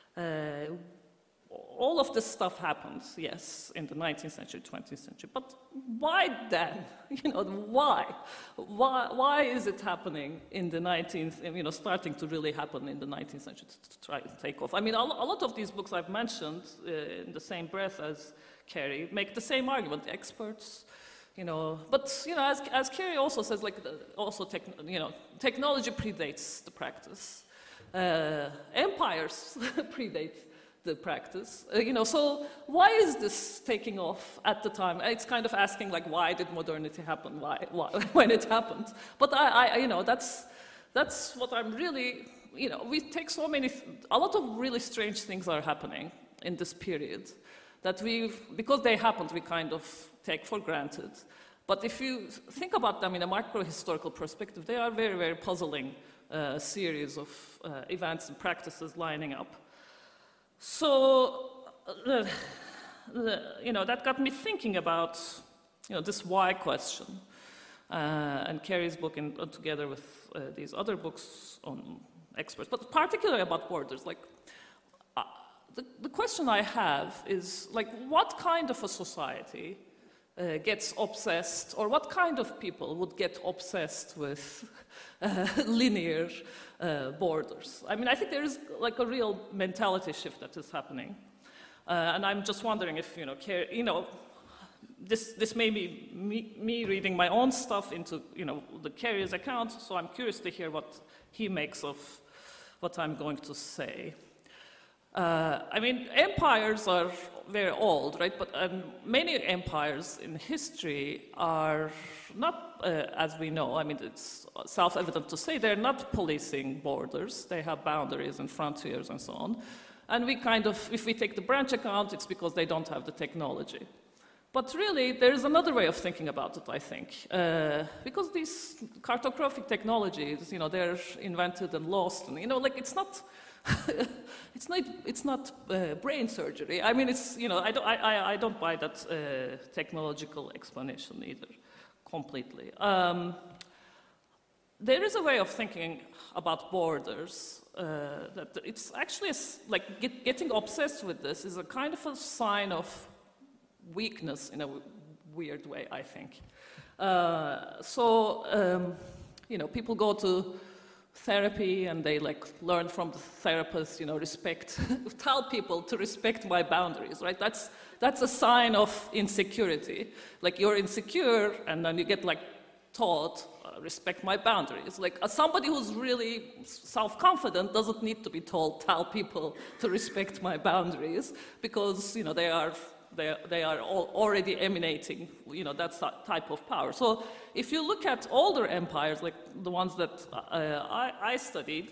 all of this stuff happened, yes, in the 19th century, 20th century, but why then? Why? Why is it happening in the 19th, starting to really happen in the 19th century to try to take off? I mean, a lot of these books I've mentioned in the same breath as Kerry make the same argument, experts, but, as Kerry also says, technology predates the practice. Empires predate the practice, so why is this taking off at the time? It's kind of asking, why did modernity happen? Why when it happened? But that's what I'm really, we take a lot of really strange things are happening in this period that because they happened, we kind of take for granted. But if you think about them in a macro-historical perspective, they are very, very puzzling series of events and practices lining up. So, that got me thinking about, this why question. And Kerry's book, together with these other books on experts, but particularly about borders. The question I have is, what kind of a society gets obsessed, or what kind of people would get obsessed with linear borders? I mean, I think there is a real mentality shift that is happening, and I'm just wondering if this may be me reading my own stuff into the Kerry's account. So I'm curious to hear what he makes of what I'm going to say. I mean, empires are very old, right? But many empires in history are not, as we know, I mean, it's self-evident to say, they're not policing borders. They have boundaries and frontiers and so on. And we if we take the branch account, it's because they don't have the technology. But really, there's another way of thinking about it, I think. Because these cartographic technologies, they're invented and lost, and, it's not... it's not brain surgery. I mean, I don't buy that technological explanation either, completely. There is a way of thinking about borders that it's actually getting obsessed with this is a kind of a sign of weakness in a weird way, I think. People go to therapy and they learn from the therapist, tell people to respect my boundaries, right? That's a sign of insecurity. You're insecure and then you get taught, respect my boundaries. Somebody who's really self-confident doesn't need to be told, tell people to respect my boundaries, because, they are already emanating, that type of power. So if you look at older empires, like the ones that I studied,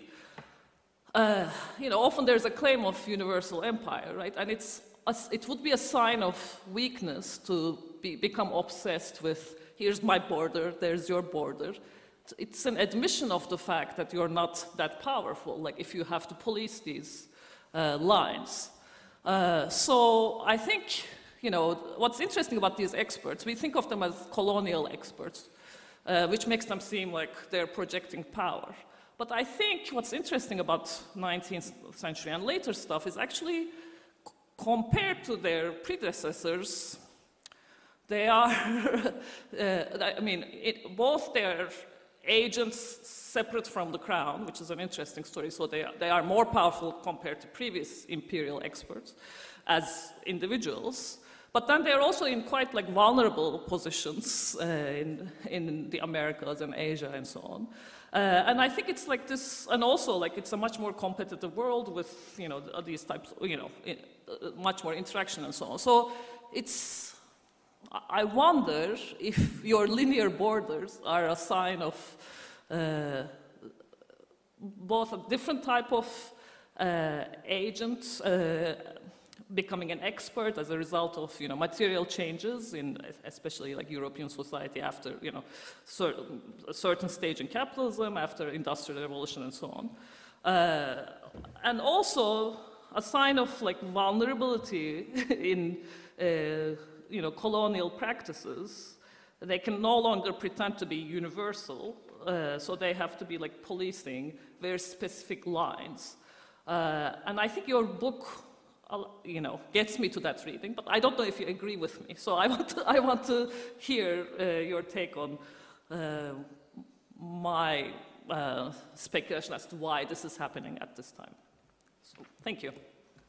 often there's a claim of universal empire, right? And it would be a sign of weakness to become obsessed with, here's my border, there's your border, it's an admission of the fact that you're not that powerful, like if you have to police these lines. So I think, what's interesting about these experts, we think of them as colonial experts, which makes them seem like they're projecting power. But I think what's interesting about 19th century and later stuff is actually compared to their predecessors, they are, both their agents separate from the crown, which is an interesting story, so they are more powerful compared to previous imperial experts as individuals, but then they're also in quite vulnerable positions in the Americas and Asia and so on. And I think it's like this, and also it's a much more competitive world with these types, much more interaction and so on. So I wonder if your linear borders are a sign of both a different type of agent becoming an expert as a result of material changes in especially European society after a certain stage in capitalism, after industrial revolution and so on, and also a sign of vulnerability in colonial practices. They can no longer pretend to be universal, so they have to be policing very specific lines. And I think your book, gets me to that reading, but I don't know if you agree with me. So I want to hear your take on my speculation as to why this is happening at this time. So thank you.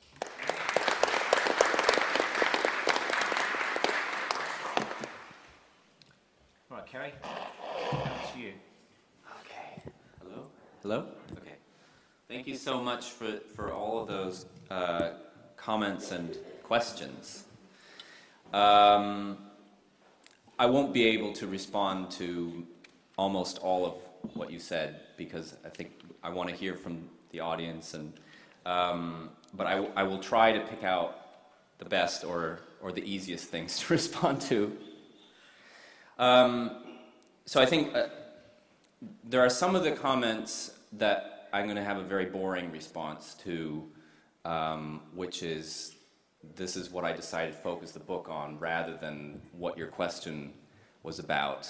All right, Kerry, that's you. Okay. Hello? Okay. Thank you so much for all of those comments and questions. I won't be able to respond to almost all of what you said because I think I want to hear from the audience, and but I will try to pick out the best or the easiest things to respond to. So I think there are some of the comments that I'm going to have a very boring response to, which is, this is what I decided to focus the book on rather than what your question was about.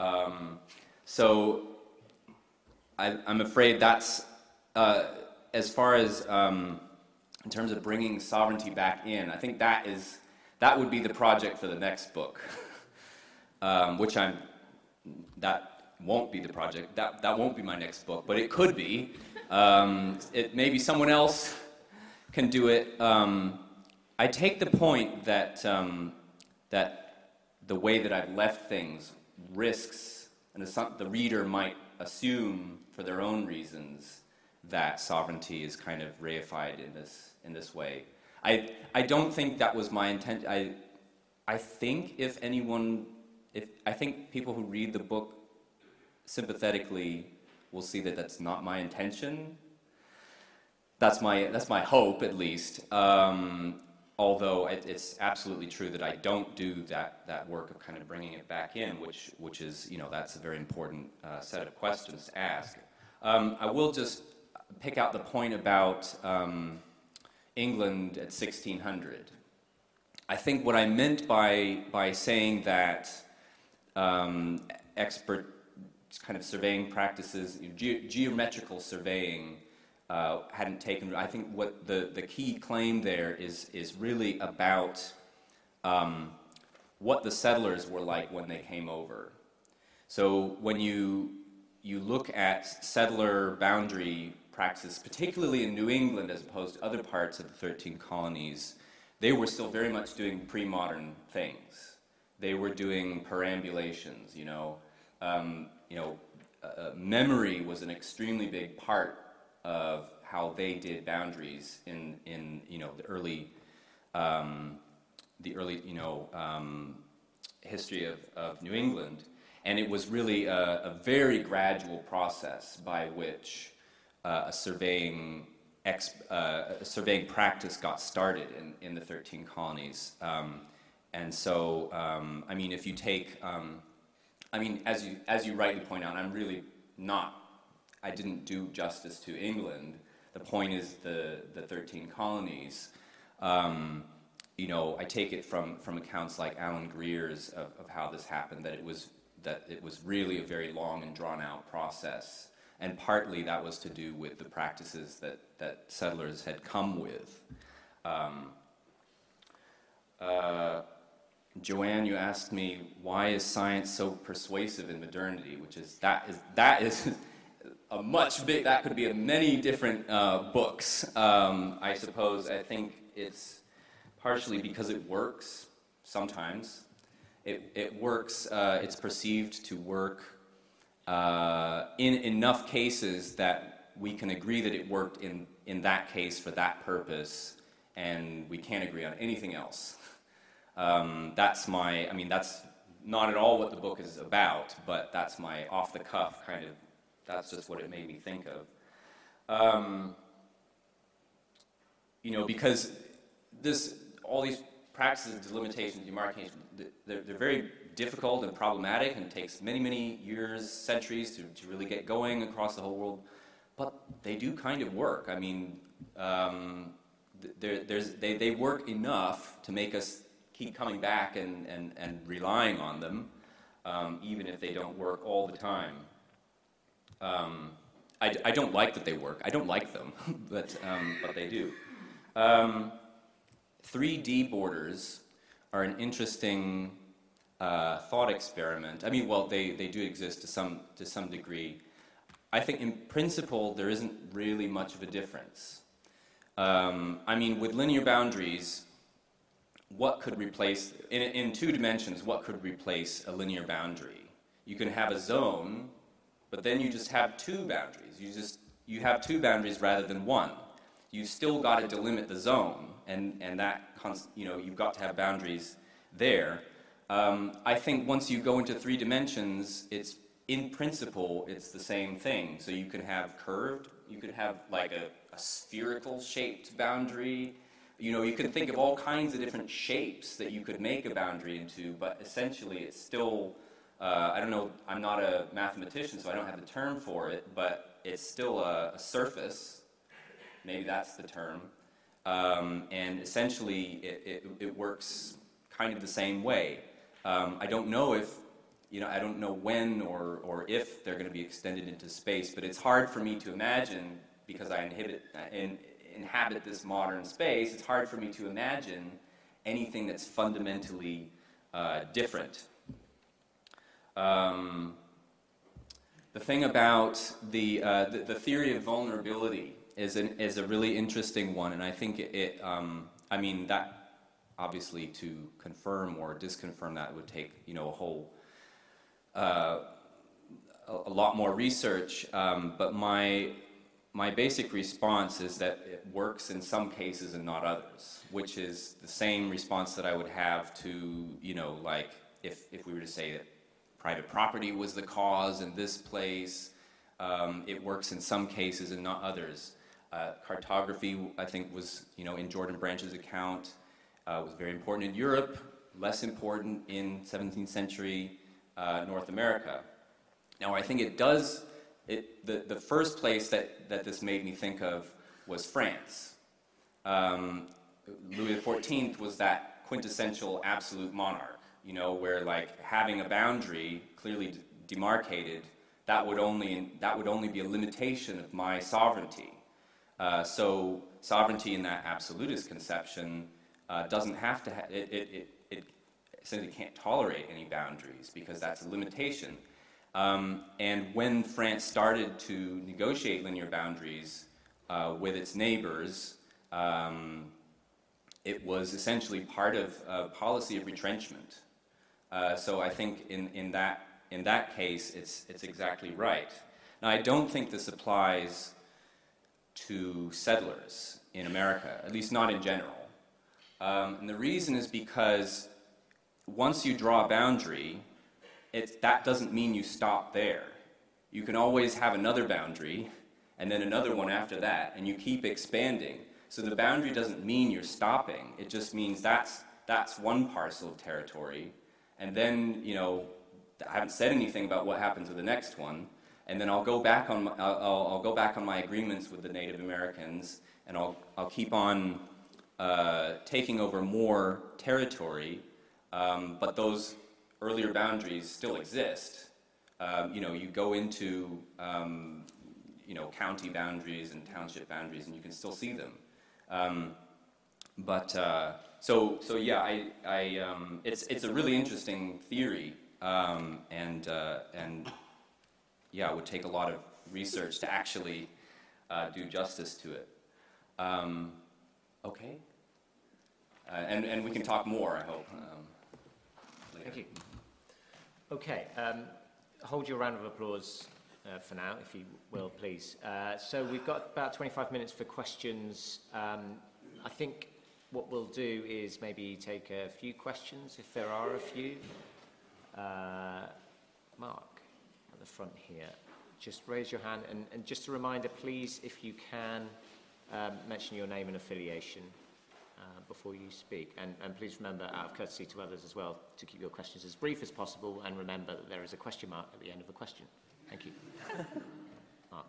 So I'm afraid that's, as far as in terms of bringing sovereignty back in, I think that would be the project for the next book. That won't be the project. That won't be my next book, but it could be. Maybe someone else can do it. I take the point that that the way that I've left things risks, and the reader might assume for their own reasons that sovereignty is kind of reified in this way. I don't think that was my intent. I think I think people who read the book sympathetically will see that that's not my intention. That's my hope, at least. Although it's absolutely true that I don't do that work of kind of bringing it back in, which is, that's a very important set of questions to ask. I will just pick out the point about England at 1600. I think what I meant by saying that expert kind of surveying practices, geometrical surveying hadn't taken. I think what the key claim there is really about what the settlers were like when they came over. So when you look at settler boundary practice, particularly in New England as opposed to other parts of the 13 colonies, they were still very much doing pre-modern things. They were doing perambulations, memory was an extremely big part of how they did boundaries in the early history of New England, and it was really a very gradual process by which a surveying practice got started in the 13 colonies. And so, if you take, as you rightly point out, I'm really I didn't do justice to England. The point is the 13 colonies. You know, I take it from accounts like Alan Greer's of how this happened, that it was really a very long and drawn out process. And partly that was to do with the practices that settlers had come with. Joanne, you asked me, why is science so persuasive in modernity? That is a much big, that could be in many different books. I suppose, I think it's partially because it works sometimes. It works, it's perceived to work in enough cases that we can agree that it worked in that case for that purpose, and we can't agree on anything else. That's not at all what the book is about, but that's my off-the-cuff kind of, that's just what it made me think of. You know, because all these practices, delimitation, demarcation, they're very difficult and problematic, and it takes many, many years, centuries to really get going across the whole world, but they do kind of work. I mean, they work enough to make us keep coming back and relying on them, even if they don't work all the time. I don't like that they work. I don't like them, but they do. 3D borders are an interesting thought experiment. I mean, well, they do exist to some degree. I think in principle there isn't really much of a difference. I mean, with linear boundaries, what could replace, in 2 dimensions, what could replace a linear boundary? You can have a zone, but then you just have 2 boundaries. You have 2 boundaries rather than 1. You've still got to delimit the zone, and that, you know, you've got to have boundaries there. I think once you go into 3 dimensions, in principle, it's the same thing. So you can have curved, you could have like a spherical shaped boundary. You know, you can think of all kinds of different shapes that you could make a boundary into, but essentially it's still, I don't know, I'm not a mathematician, so I don't have the term for it, but it's still a surface. Maybe that's the term. And essentially it works kind of the same way. I don't know if, you know, I don't know when or if they're going to be extended into space, but it's hard for me to imagine, because I inhabit this modern space, it's hard for me to imagine anything that's fundamentally different. The thing about the theory of vulnerability is a really interesting one, and I think I mean, that obviously to confirm or disconfirm that would take, you know, a lot more research, but my basic response is that it works in some cases and not others, which is the same response that I would have to, you know, like if we were to say that private property was the cause in this place, it works in some cases and not others. Cartography, I think, was, you know, in Jordan Branch's account, was very important in Europe, less important in 17th century North America. Now, I think it does, the first place that this made me think of was France. Louis XIV was that quintessential absolute monarch, you know, where like having a boundary clearly demarcated, that would only be a limitation of my sovereignty. So sovereignty in that absolutist conception doesn't have to it essentially can't tolerate any boundaries, because that's a limitation. And when France started to negotiate linear boundaries with its neighbors, it was essentially part of a policy of retrenchment. So I think in that case, it's exactly right. Now, I don't think this applies to settlers in America, at least not in general. And the reason is because once you draw a boundary, that doesn't mean you stop there. You can always have another boundary, and then another one after that, and you keep expanding. So the boundary doesn't mean you're stopping. It just means that's one parcel of territory. And then, you know, I haven't said anything about what happens with the next one. And then I'll go back on I'll go back on my agreements with the Native Americans, and I'll keep on taking over more territory, but those earlier boundaries still exist. You go into county boundaries and township boundaries, and you can still see them. It's a really interesting theory, and it would take a lot of research to actually do justice to it. Okay, and we can talk more, I hope. Later. Thank you. Okay, hold your round of applause for now, if you will, please. So we've got about 25 minutes for questions. I think what we'll do is maybe take a few questions, if there are a few. Mark, at the front here, just raise your hand. And just a reminder, please, if you can, mention your name and affiliation before you speak. And please remember, out of courtesy to others as well, to keep your questions as brief as possible, and remember that there is a question mark at the end of the question. Thank you. Mark.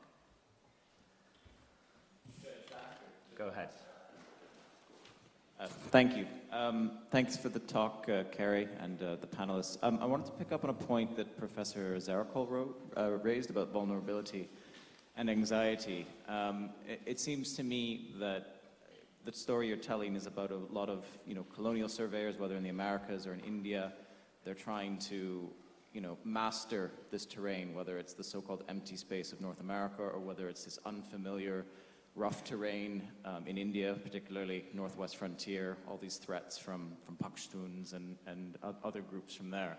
Go ahead. Thank you. Thanks for the talk, Kerry, and the panelists. I wanted to pick up on a point that Professor Zarakol raised about vulnerability and anxiety. It seems to me that the story you're telling is about a lot of, colonial surveyors, whether in the Americas or in India. They're trying to, master this terrain, whether it's the so-called empty space of North America or whether it's this unfamiliar, rough terrain in India, particularly Northwest Frontier, all these threats from Pashtuns and other groups from there.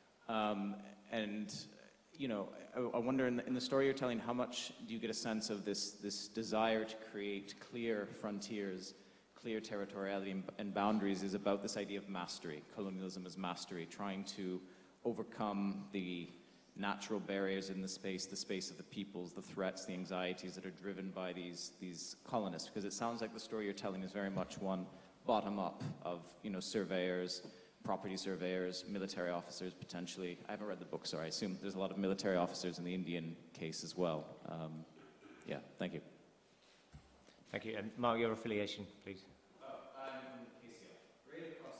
I wonder, in the story you're telling, how much do you get a sense of this desire to create clear frontiers, clear territoriality and boundaries is about this idea of mastery, colonialism as mastery, trying to overcome the natural barriers in the space of the peoples, the threats, the anxieties that are driven by these colonists? Because it sounds like the story you're telling is very much one bottom-up of, surveyors, property surveyors, military officers, potentially. I haven't read the book, so I assume there's a lot of military officers in the Indian case as well. Thank you. Thank you. And Mark, your affiliation, please. I'm from KCL, right across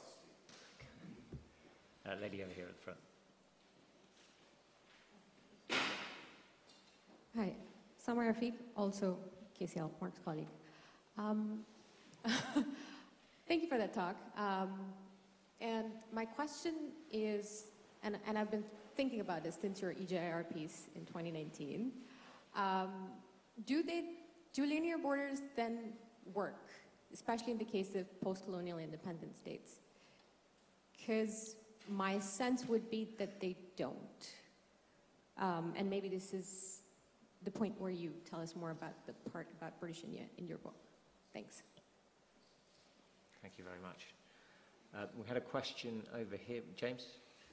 the street. Lady over here at the front. Hi, Samar Rafiq, also KCL, Mark's colleague. Thank you for that talk. And my question is, and I've been thinking about this since your EJIR piece in 2019, do linear borders then work, especially in the case of post-colonial independent states? Because my sense would be that they don't. And maybe this is the point where you tell us more about the part about British India in your book. Thanks. Thank you very much. We had a question over here. James?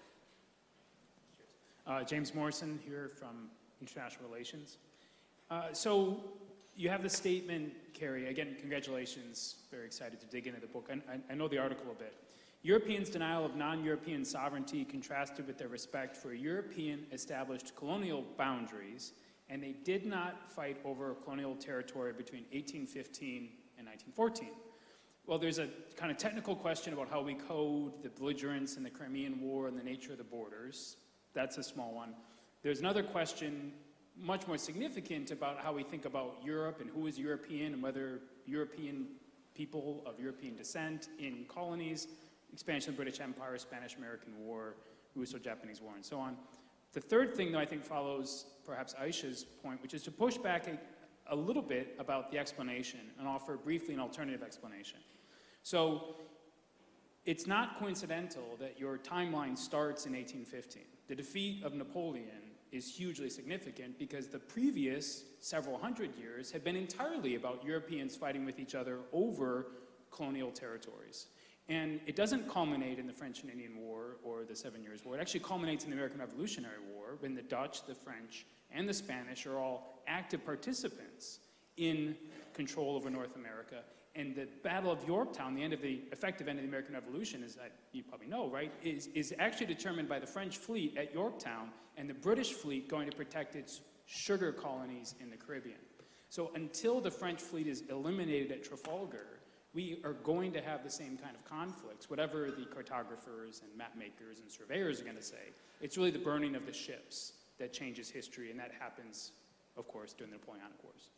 James Morrison here from International Relations. So you have the statement, Kerry, again, congratulations, very excited to dig into the book. I know the article a bit. Europeans' denial of non-European sovereignty contrasted with their respect for European established colonial boundaries, and they did not fight over colonial territory between 1815 and 1914. Well, there's a kind of technical question about how we code the belligerents in the Crimean War and the nature of the borders. That's a small one. There's another question, much more significant, about how we think about Europe and who is European and whether European people of European descent in colonies, expansion of the British Empire, Spanish-American War, Russo-Japanese War, and so on. The third thing, though, I think follows perhaps Aisha's point, which is to push back a little bit about the explanation and offer briefly an alternative explanation. So it's not coincidental that your timeline starts in 1815. The defeat of Napoleon is hugely significant because the previous several hundred years had been entirely about Europeans fighting with each other over colonial territories. And it doesn't culminate in the French and Indian War or the 7 Years' War. It actually culminates in the American Revolutionary War when the Dutch, the French, and the Spanish are all active participants in control over North America. And the Battle of Yorktown, the effective end of the American Revolution, as you probably know, right, is actually determined by the French fleet at Yorktown and the British fleet going to protect its sugar colonies in the Caribbean. So until the French fleet is eliminated at Trafalgar, we are going to have the same kind of conflicts, whatever the cartographers and map makers and surveyors are going to say. It's really the burning of the ships that changes history, and that happens, of course, during the Napoleonic Wars.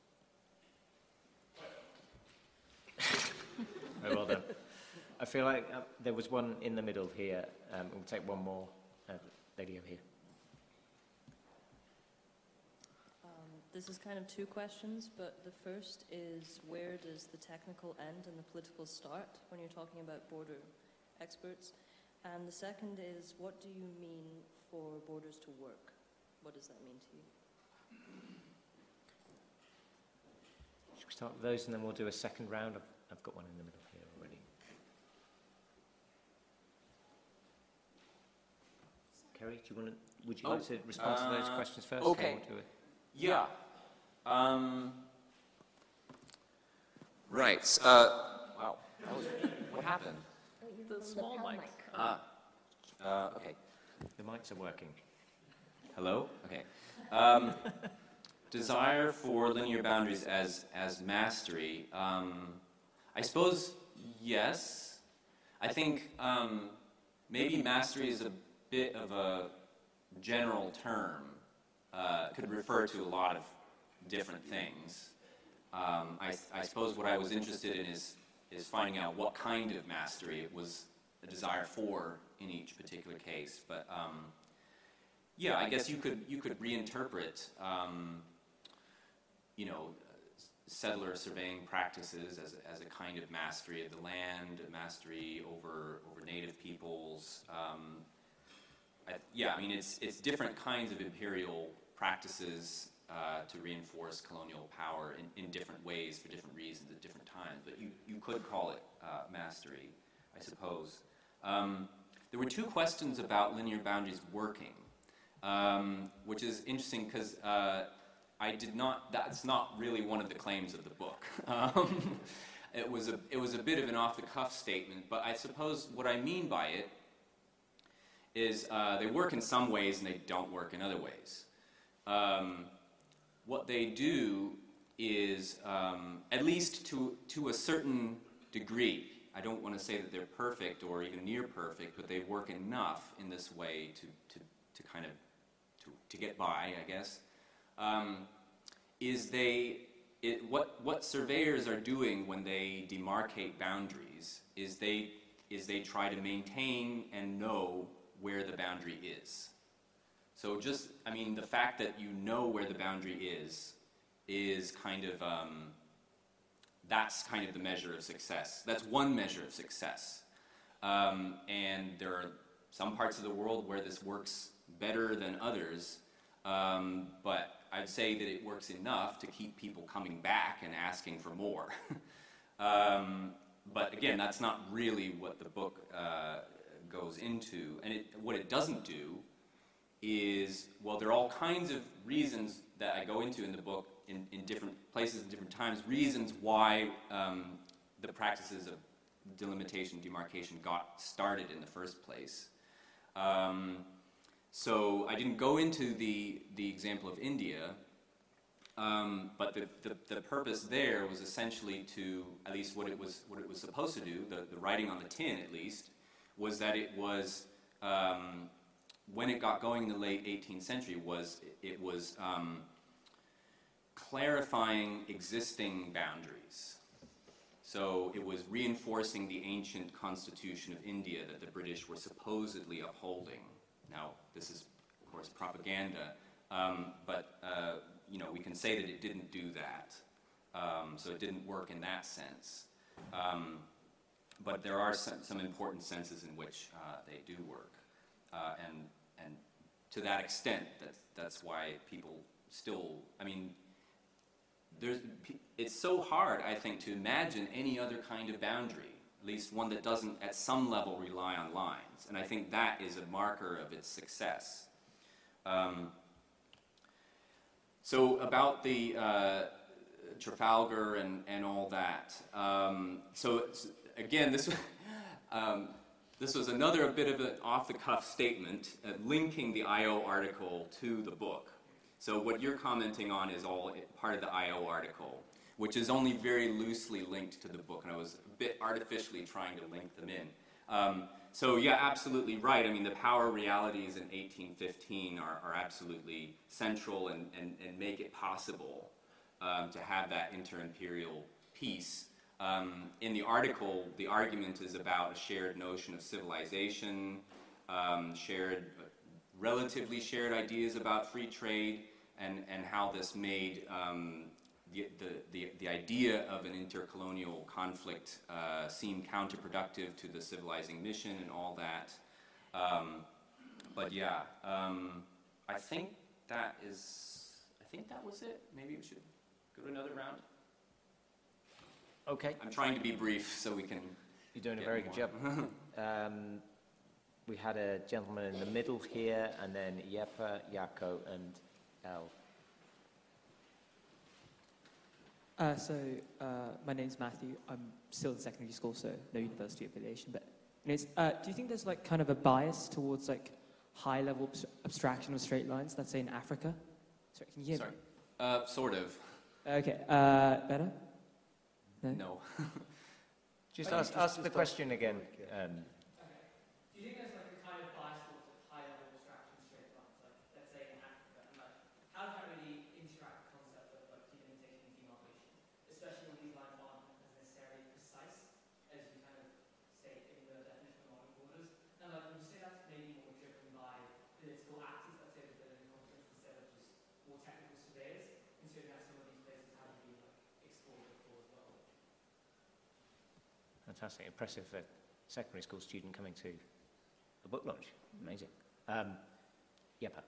Very well done. I feel like there was one in the middle here. We'll take one more. Lady over here. This is kind of two questions, but the first is, where does the technical end and the political start when you're talking about border experts? And the second is, what do you mean for borders to work? What does that mean to you? Should we start with those and then we'll do a second round? I've got one in the middle here already. Kerry, would you like to respond to those questions first? Okay. Yeah. Right. Wow. What happened? The small mic. Okay. The mics are working. Hello? Okay. Desire for linear boundaries as mastery. I suppose, yes. I think maybe mastery is a bit of a general term. Could refer to a lot of different things. I suppose what I was interested in is finding out what kind of mastery it was a desire for in each particular case. But yeah, I guess you could reinterpret settler surveying practices as a kind of mastery of the land, a mastery over native peoples. I mean, it's different kinds of imperial practices to reinforce colonial power in different ways for different reasons at different times. But you could call it mastery, I suppose. There were two questions about linear boundaries working, which is interesting because that's not really one of the claims of the book. It was a bit of an off-the-cuff statement, but I suppose what I mean by it is they work in some ways and they don't work in other ways. What they do is, at least to a certain degree, I don't want to say that they're perfect or even near perfect, but they work enough in this way to kind of to get by, I guess. What surveyors are doing when they demarcate boundaries is they try to maintain and know where the boundary is. So the fact that you know where the boundary is kind of, that's kind of the measure of success. That's one measure of success. And there are some parts of the world where this works better than others, but I'd say that it works enough to keep people coming back and asking for more. But again, that's not really what the book goes into. And what it doesn't do is, well, there are all kinds of reasons that I go into in the book in different places and different times, reasons why the practices of delimitation, demarcation got started in the first place. So I didn't go into the example of India, but the purpose there was essentially to, at least what it was supposed to do, the writing on the tin at least, was that it was, when it got going in the late 18th century, it was clarifying existing boundaries. So it was reinforcing the ancient constitution of India that the British were supposedly upholding. Now, this is, of course, propaganda, but we can say that it didn't do that. So it didn't work in that sense. But there are some important senses in which they do work. And to that extent, that's why people still, it's so hard, I think, to imagine any other kind of boundary, at least one that doesn't at some level rely on lines. And I think that is a marker of its success. So about the Trafalgar and all that. Again, this was another bit of an off-the-cuff statement linking the I.O. article to the book. So what you're commenting on is all part of the I.O. article, which is only very loosely linked to the book, and I was a bit artificially trying to link them in. So yeah, absolutely right. I mean, the power realities in 1815 are absolutely central and make it possible to have that inter-imperial peace. In the article, the argument is about a shared notion of civilization, relatively shared ideas about free trade, and how this made the idea of an intercolonial conflict seem counterproductive to the civilizing mission and all that. But yeah, I think that was it. Maybe we should go to another round. Okay. I'm trying to be brief so we can. You're doing a very good job. We had a gentleman in the middle here, and then Jeppe, Jaco, and El. My name's Matthew. I'm still in secondary school, so no university affiliation. But do you think there's like kind of a bias towards like high-level abstraction of straight lines? Let's say in Africa. Sorry, can you hear me? Sort of. Okay. Better? No. Just ask the question again. Do you think there's like a kind of bias towards like high-level abstraction of straight lines? Like, let's say in Africa, and like, how does that really interact with the concept of like delimitation and demarcation, especially when these lines aren't as necessarily precise as you kind of state in the definition of modern borders? And like, would you say that's maybe more driven by political actors, let's say the building conflicts, instead of just more technical surveyors, considering that some of these places haven't been like explored before as well? Fantastic, impressive for a secondary school student coming to a book launch. Amazing. Jeppe.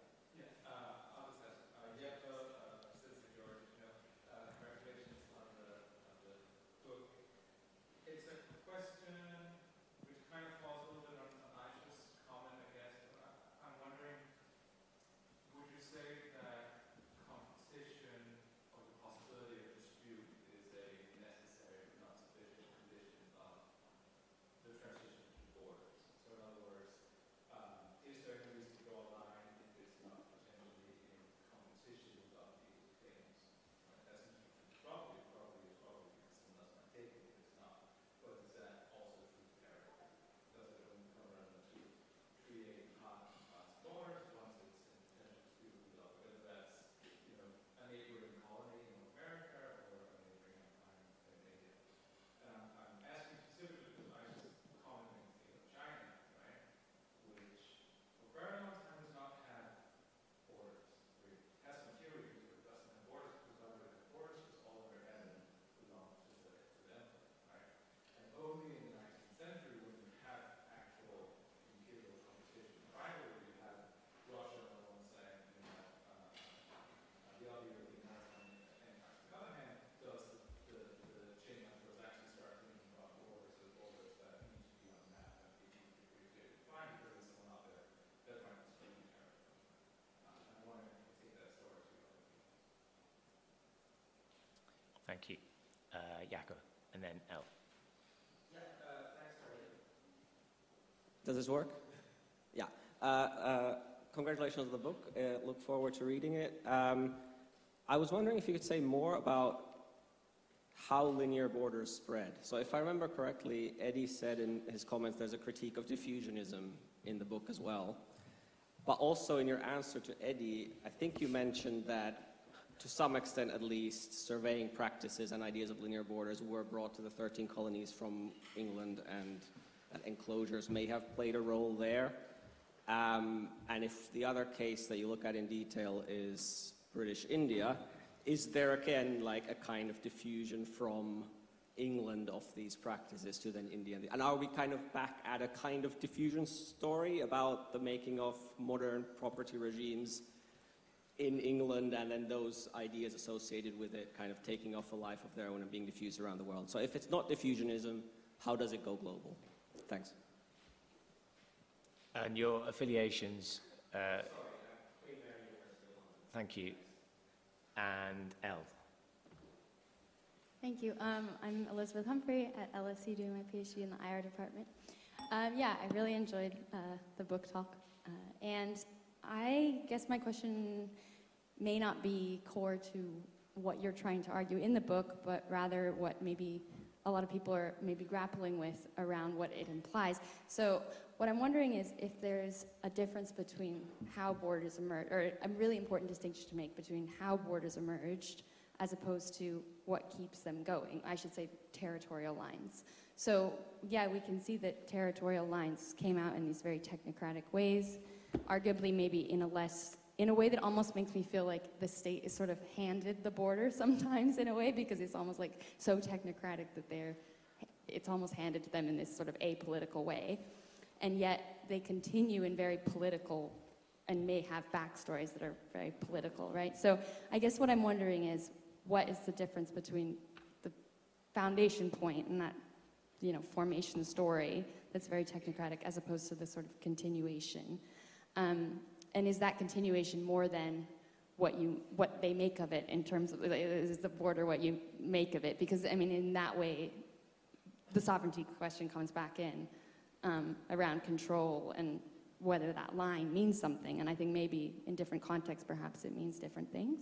Thank you. Jaco, and then El. Thanks, Does this work? Yeah. Congratulations on the book. Look forward to reading it. I was wondering if you could say more about how linear borders spread. So if I remember correctly, Eddie said in his comments there's a critique of diffusionism in the book as well. But also in your answer to Eddie, I think you mentioned that to some extent at least, surveying practices and ideas of linear borders were brought to the 13 colonies from England, and that enclosures may have played a role there. And if the other case that you look at in detail is British India, is there again like a kind of diffusion from England of these practices to then India? And are we kind of back at a kind of diffusion story about the making of modern property regimes in England, and then those ideas associated with it kind of taking off a life of their own and being diffused around the world? So if it's not diffusionism, how does it go global? Thanks. And your affiliations? Thank you. And El. Thank you. I'm Elizabeth Humphrey at LSE doing my PhD in the IR department. Yeah, I really enjoyed the book talk. And I guess my question may not be core to what you're trying to argue in the book, but rather what maybe a lot of people are maybe grappling with around what it implies. So what I'm wondering is if there's a difference between how borders emerge, or a really important distinction to make between how borders emerged as opposed to what keeps them going. I should say territorial lines. So yeah, we can see that territorial lines came out in these very technocratic ways, arguably maybe in a way that almost makes me feel like the state is sort of handed the border sometimes in a way, because it's almost like so technocratic that it's almost handed to them in this sort of apolitical way. And yet they continue in very political and may have backstories that are very political, right? So I guess what I'm wondering is, what is the difference between the foundation point and that, formation story that's very technocratic as opposed to the sort of continuation? And is that continuation more than what they make of it in terms of, is the border what you make of it? Because, in that way, the sovereignty question comes back in around control and whether that line means something. And I think maybe in different contexts, perhaps it means different things.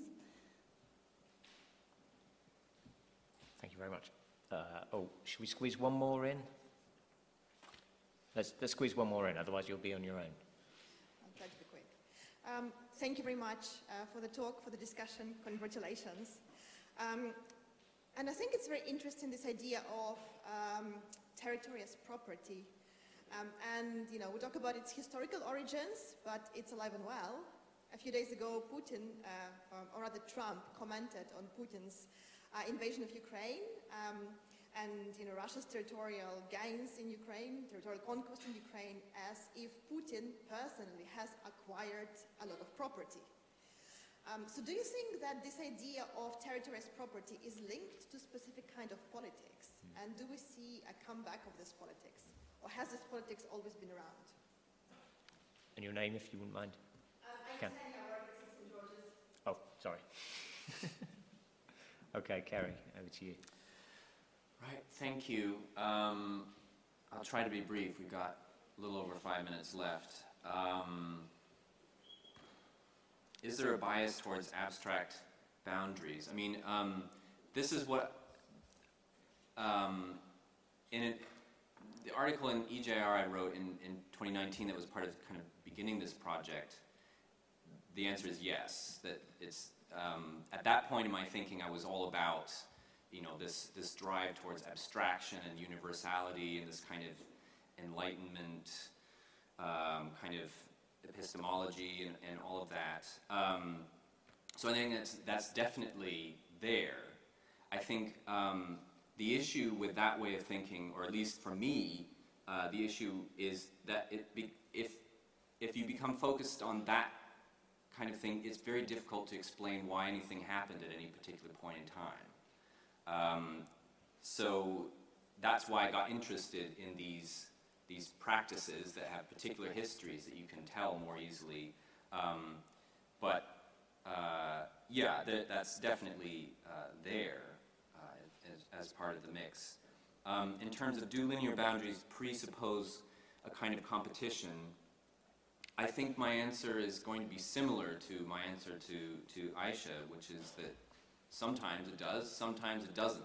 Thank you very much. Should we squeeze one more in? Let's squeeze one more in, otherwise you'll be on your own. I'll try to be quick. Thank you very much for the talk, for the discussion. Congratulations. And I think it's very interesting, this idea of territory as property. And, we talk about its historical origins, but it's alive and well. A few days ago, Putin, or rather Trump, commented on Putin's invasion of Ukraine and Russia's territorial gains in Ukraine, territorial conquest in Ukraine, as if Putin personally has acquired a lot of property. So do you think that this idea of territory as property is linked to specific kind of politics? And do we see a comeback of this politics? Or has this politics always been around? And your name, if you wouldn't mind. I'm Ksenia, I work at St. George's. Oh, sorry. Okay, Kerry, over to you. Right, thank you. I'll try to be brief. We've got a little over 5 minutes left. Is there a bias towards abstract boundaries? This is what, the article in EJR I wrote in 2019 that was part of kind of beginning this project, the answer is yes. That it's, at that point in my thinking, I was all about, this drive towards abstraction and universality and this kind of enlightenment, kind of epistemology and all of that. So I think that's definitely there. I think the issue with that way of thinking, or at least for me, the issue is that if you become focused on that kind of thing, it's very difficult to explain why anything happened at any particular point in time. So that's why I got interested in these practices that have particular histories that you can tell more easily. That's definitely there as part of the mix. In terms of, do linear boundaries presuppose a kind of competition? I think my answer is going to be similar to my answer to Aisha, which is that sometimes it does, sometimes it doesn't.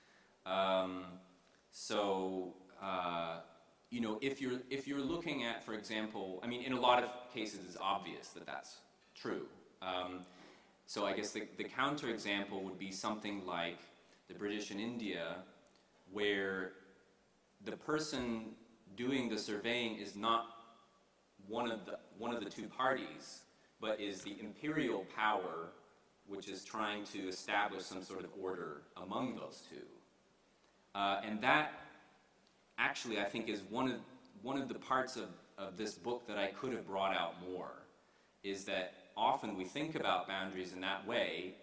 If you're looking at, for example, in a lot of cases it's obvious that that's true. So I guess the counterexample would be something like the British in India, where the person doing the surveying is not one of the two parties, but is the imperial power, which is trying to establish some sort of order among those two. And that actually, I think, is one of the parts of this book that I could have brought out more, is that often we think about boundaries in that way.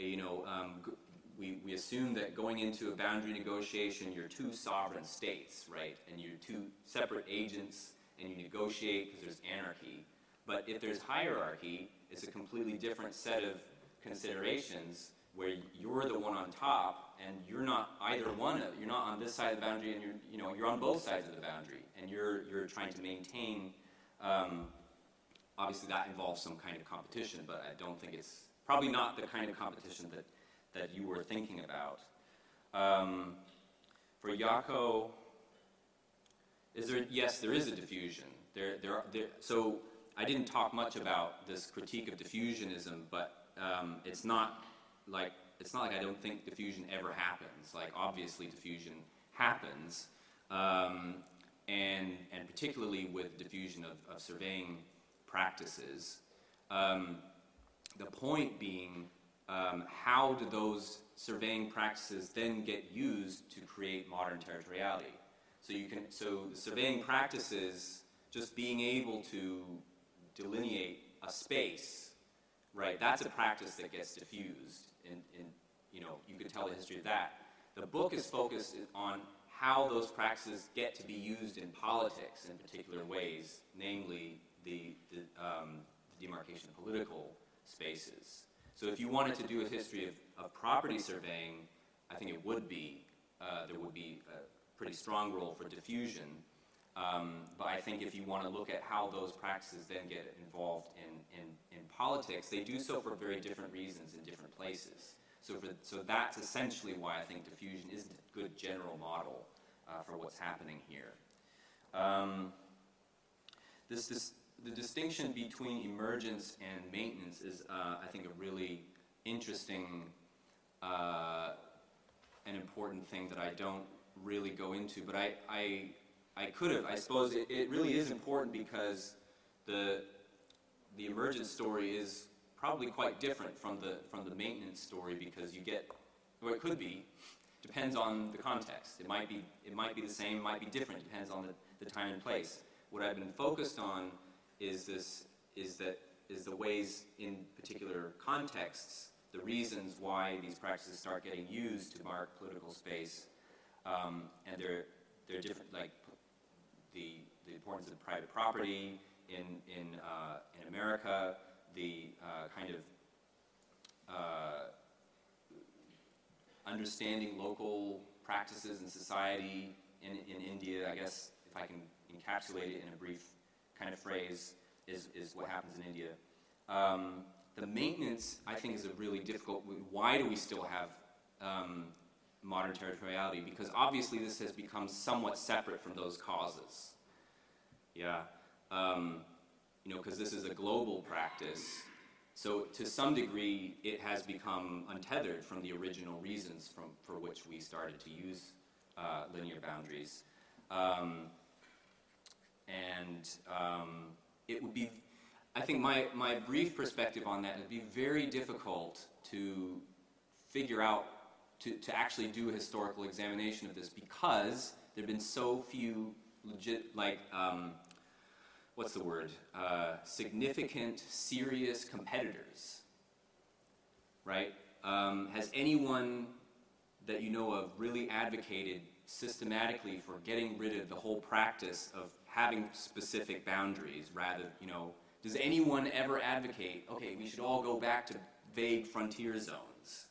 We assume that going into a boundary negotiation, you're two sovereign states, right? And you're two separate agents, and you negotiate because there's anarchy. But if there's hierarchy, it's a completely different set of considerations where you're the one on top, and you're not either one. You're not on this side of the boundary, and you're on both sides of the boundary, and you're trying to maintain. Obviously, that involves some kind of competition, but I don't think it's probably not the kind of competition that you were thinking about. For Jaakko, yes, there is a diffusion. So I didn't talk much about this critique of diffusionism, but it's not like I don't think diffusion ever happens. Like, obviously diffusion happens, and particularly with diffusion of surveying practices. The point being, how do those surveying practices then get used to create modern territoriality? So the surveying practices, just being able to delineate a space, right? That's a practice that gets diffused. You could tell the history of that. The book is focused on how those practices get to be used in politics in particular ways, namely the demarcation of political spaces. So if you wanted to do a history of property surveying, I think it would be, there would be a pretty strong role for diffusion. But I think if you want to look at how those practices then get involved in politics, they do so for very different reasons in different places. So that's essentially why I think diffusion is a good general model for what's happening here. The distinction between emergence and maintenance is, I think, a really interesting and important thing that I don't really go into, but I could have. I suppose it really is important because the emergence story is probably quite different from the maintenance story, because you get, or it could be, depends on the context. It might be the same, it might be different, depends on the time and place. What I've been focused on is the ways in particular contexts, the reasons why these practices start getting used to mark political space, and they're different, like the importance of private property in America, the kind of understanding local practices in society in India. I guess if I can encapsulate it in a brief kind of phrase, is what happens in India. The maintenance, I think, is a really difficult. Why do we still have modern territoriality? Because obviously this has become somewhat separate from those causes. Yeah, because this is a global practice. So to some degree, it has become untethered from the original reasons for which we started to use linear boundaries. It would be, I think my brief perspective on that, it'd be very difficult to figure out, to actually do a historical examination of this, because there have been so few legit, what's the word? Significant, serious competitors, right? Has anyone that you know of really advocated systematically for getting rid of the whole practice of having specific boundaries rather, does anyone ever advocate, okay, we should all go back to vague frontier zones?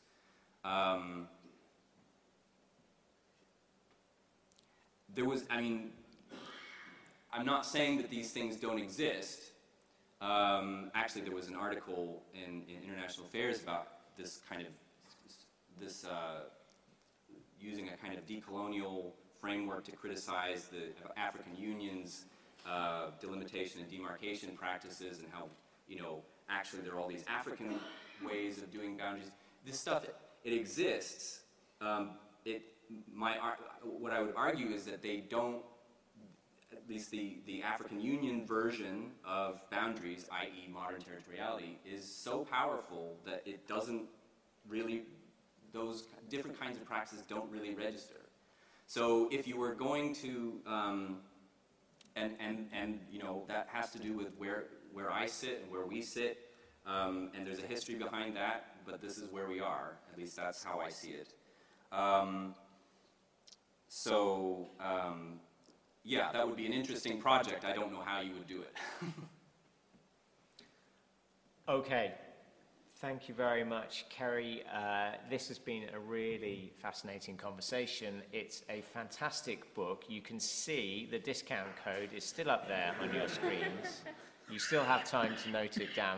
I'm not saying that these things don't exist. Actually, there was an article in International Affairs about this kind of, using a kind of decolonial framework to criticize the African Union's delimitation and demarcation practices, and how, actually there are all these African ways of doing boundaries. This stuff, it exists. What I would argue is that they don't, at least the African Union version of boundaries, i.e. modern territoriality, is so powerful that it doesn't really, those different kinds of practices don't really register. So if you were going to, that has to do with where I sit and where we sit, and there's a history behind that, but this is where we are. At least that's how I see it. Yeah, that would be an interesting project. I don't know how you would do it. Okay. Thank you very much, Kerry. This has been a really fascinating conversation. It's a fantastic book. You can see the discount code is still up there on your screens. You still have time to note it down.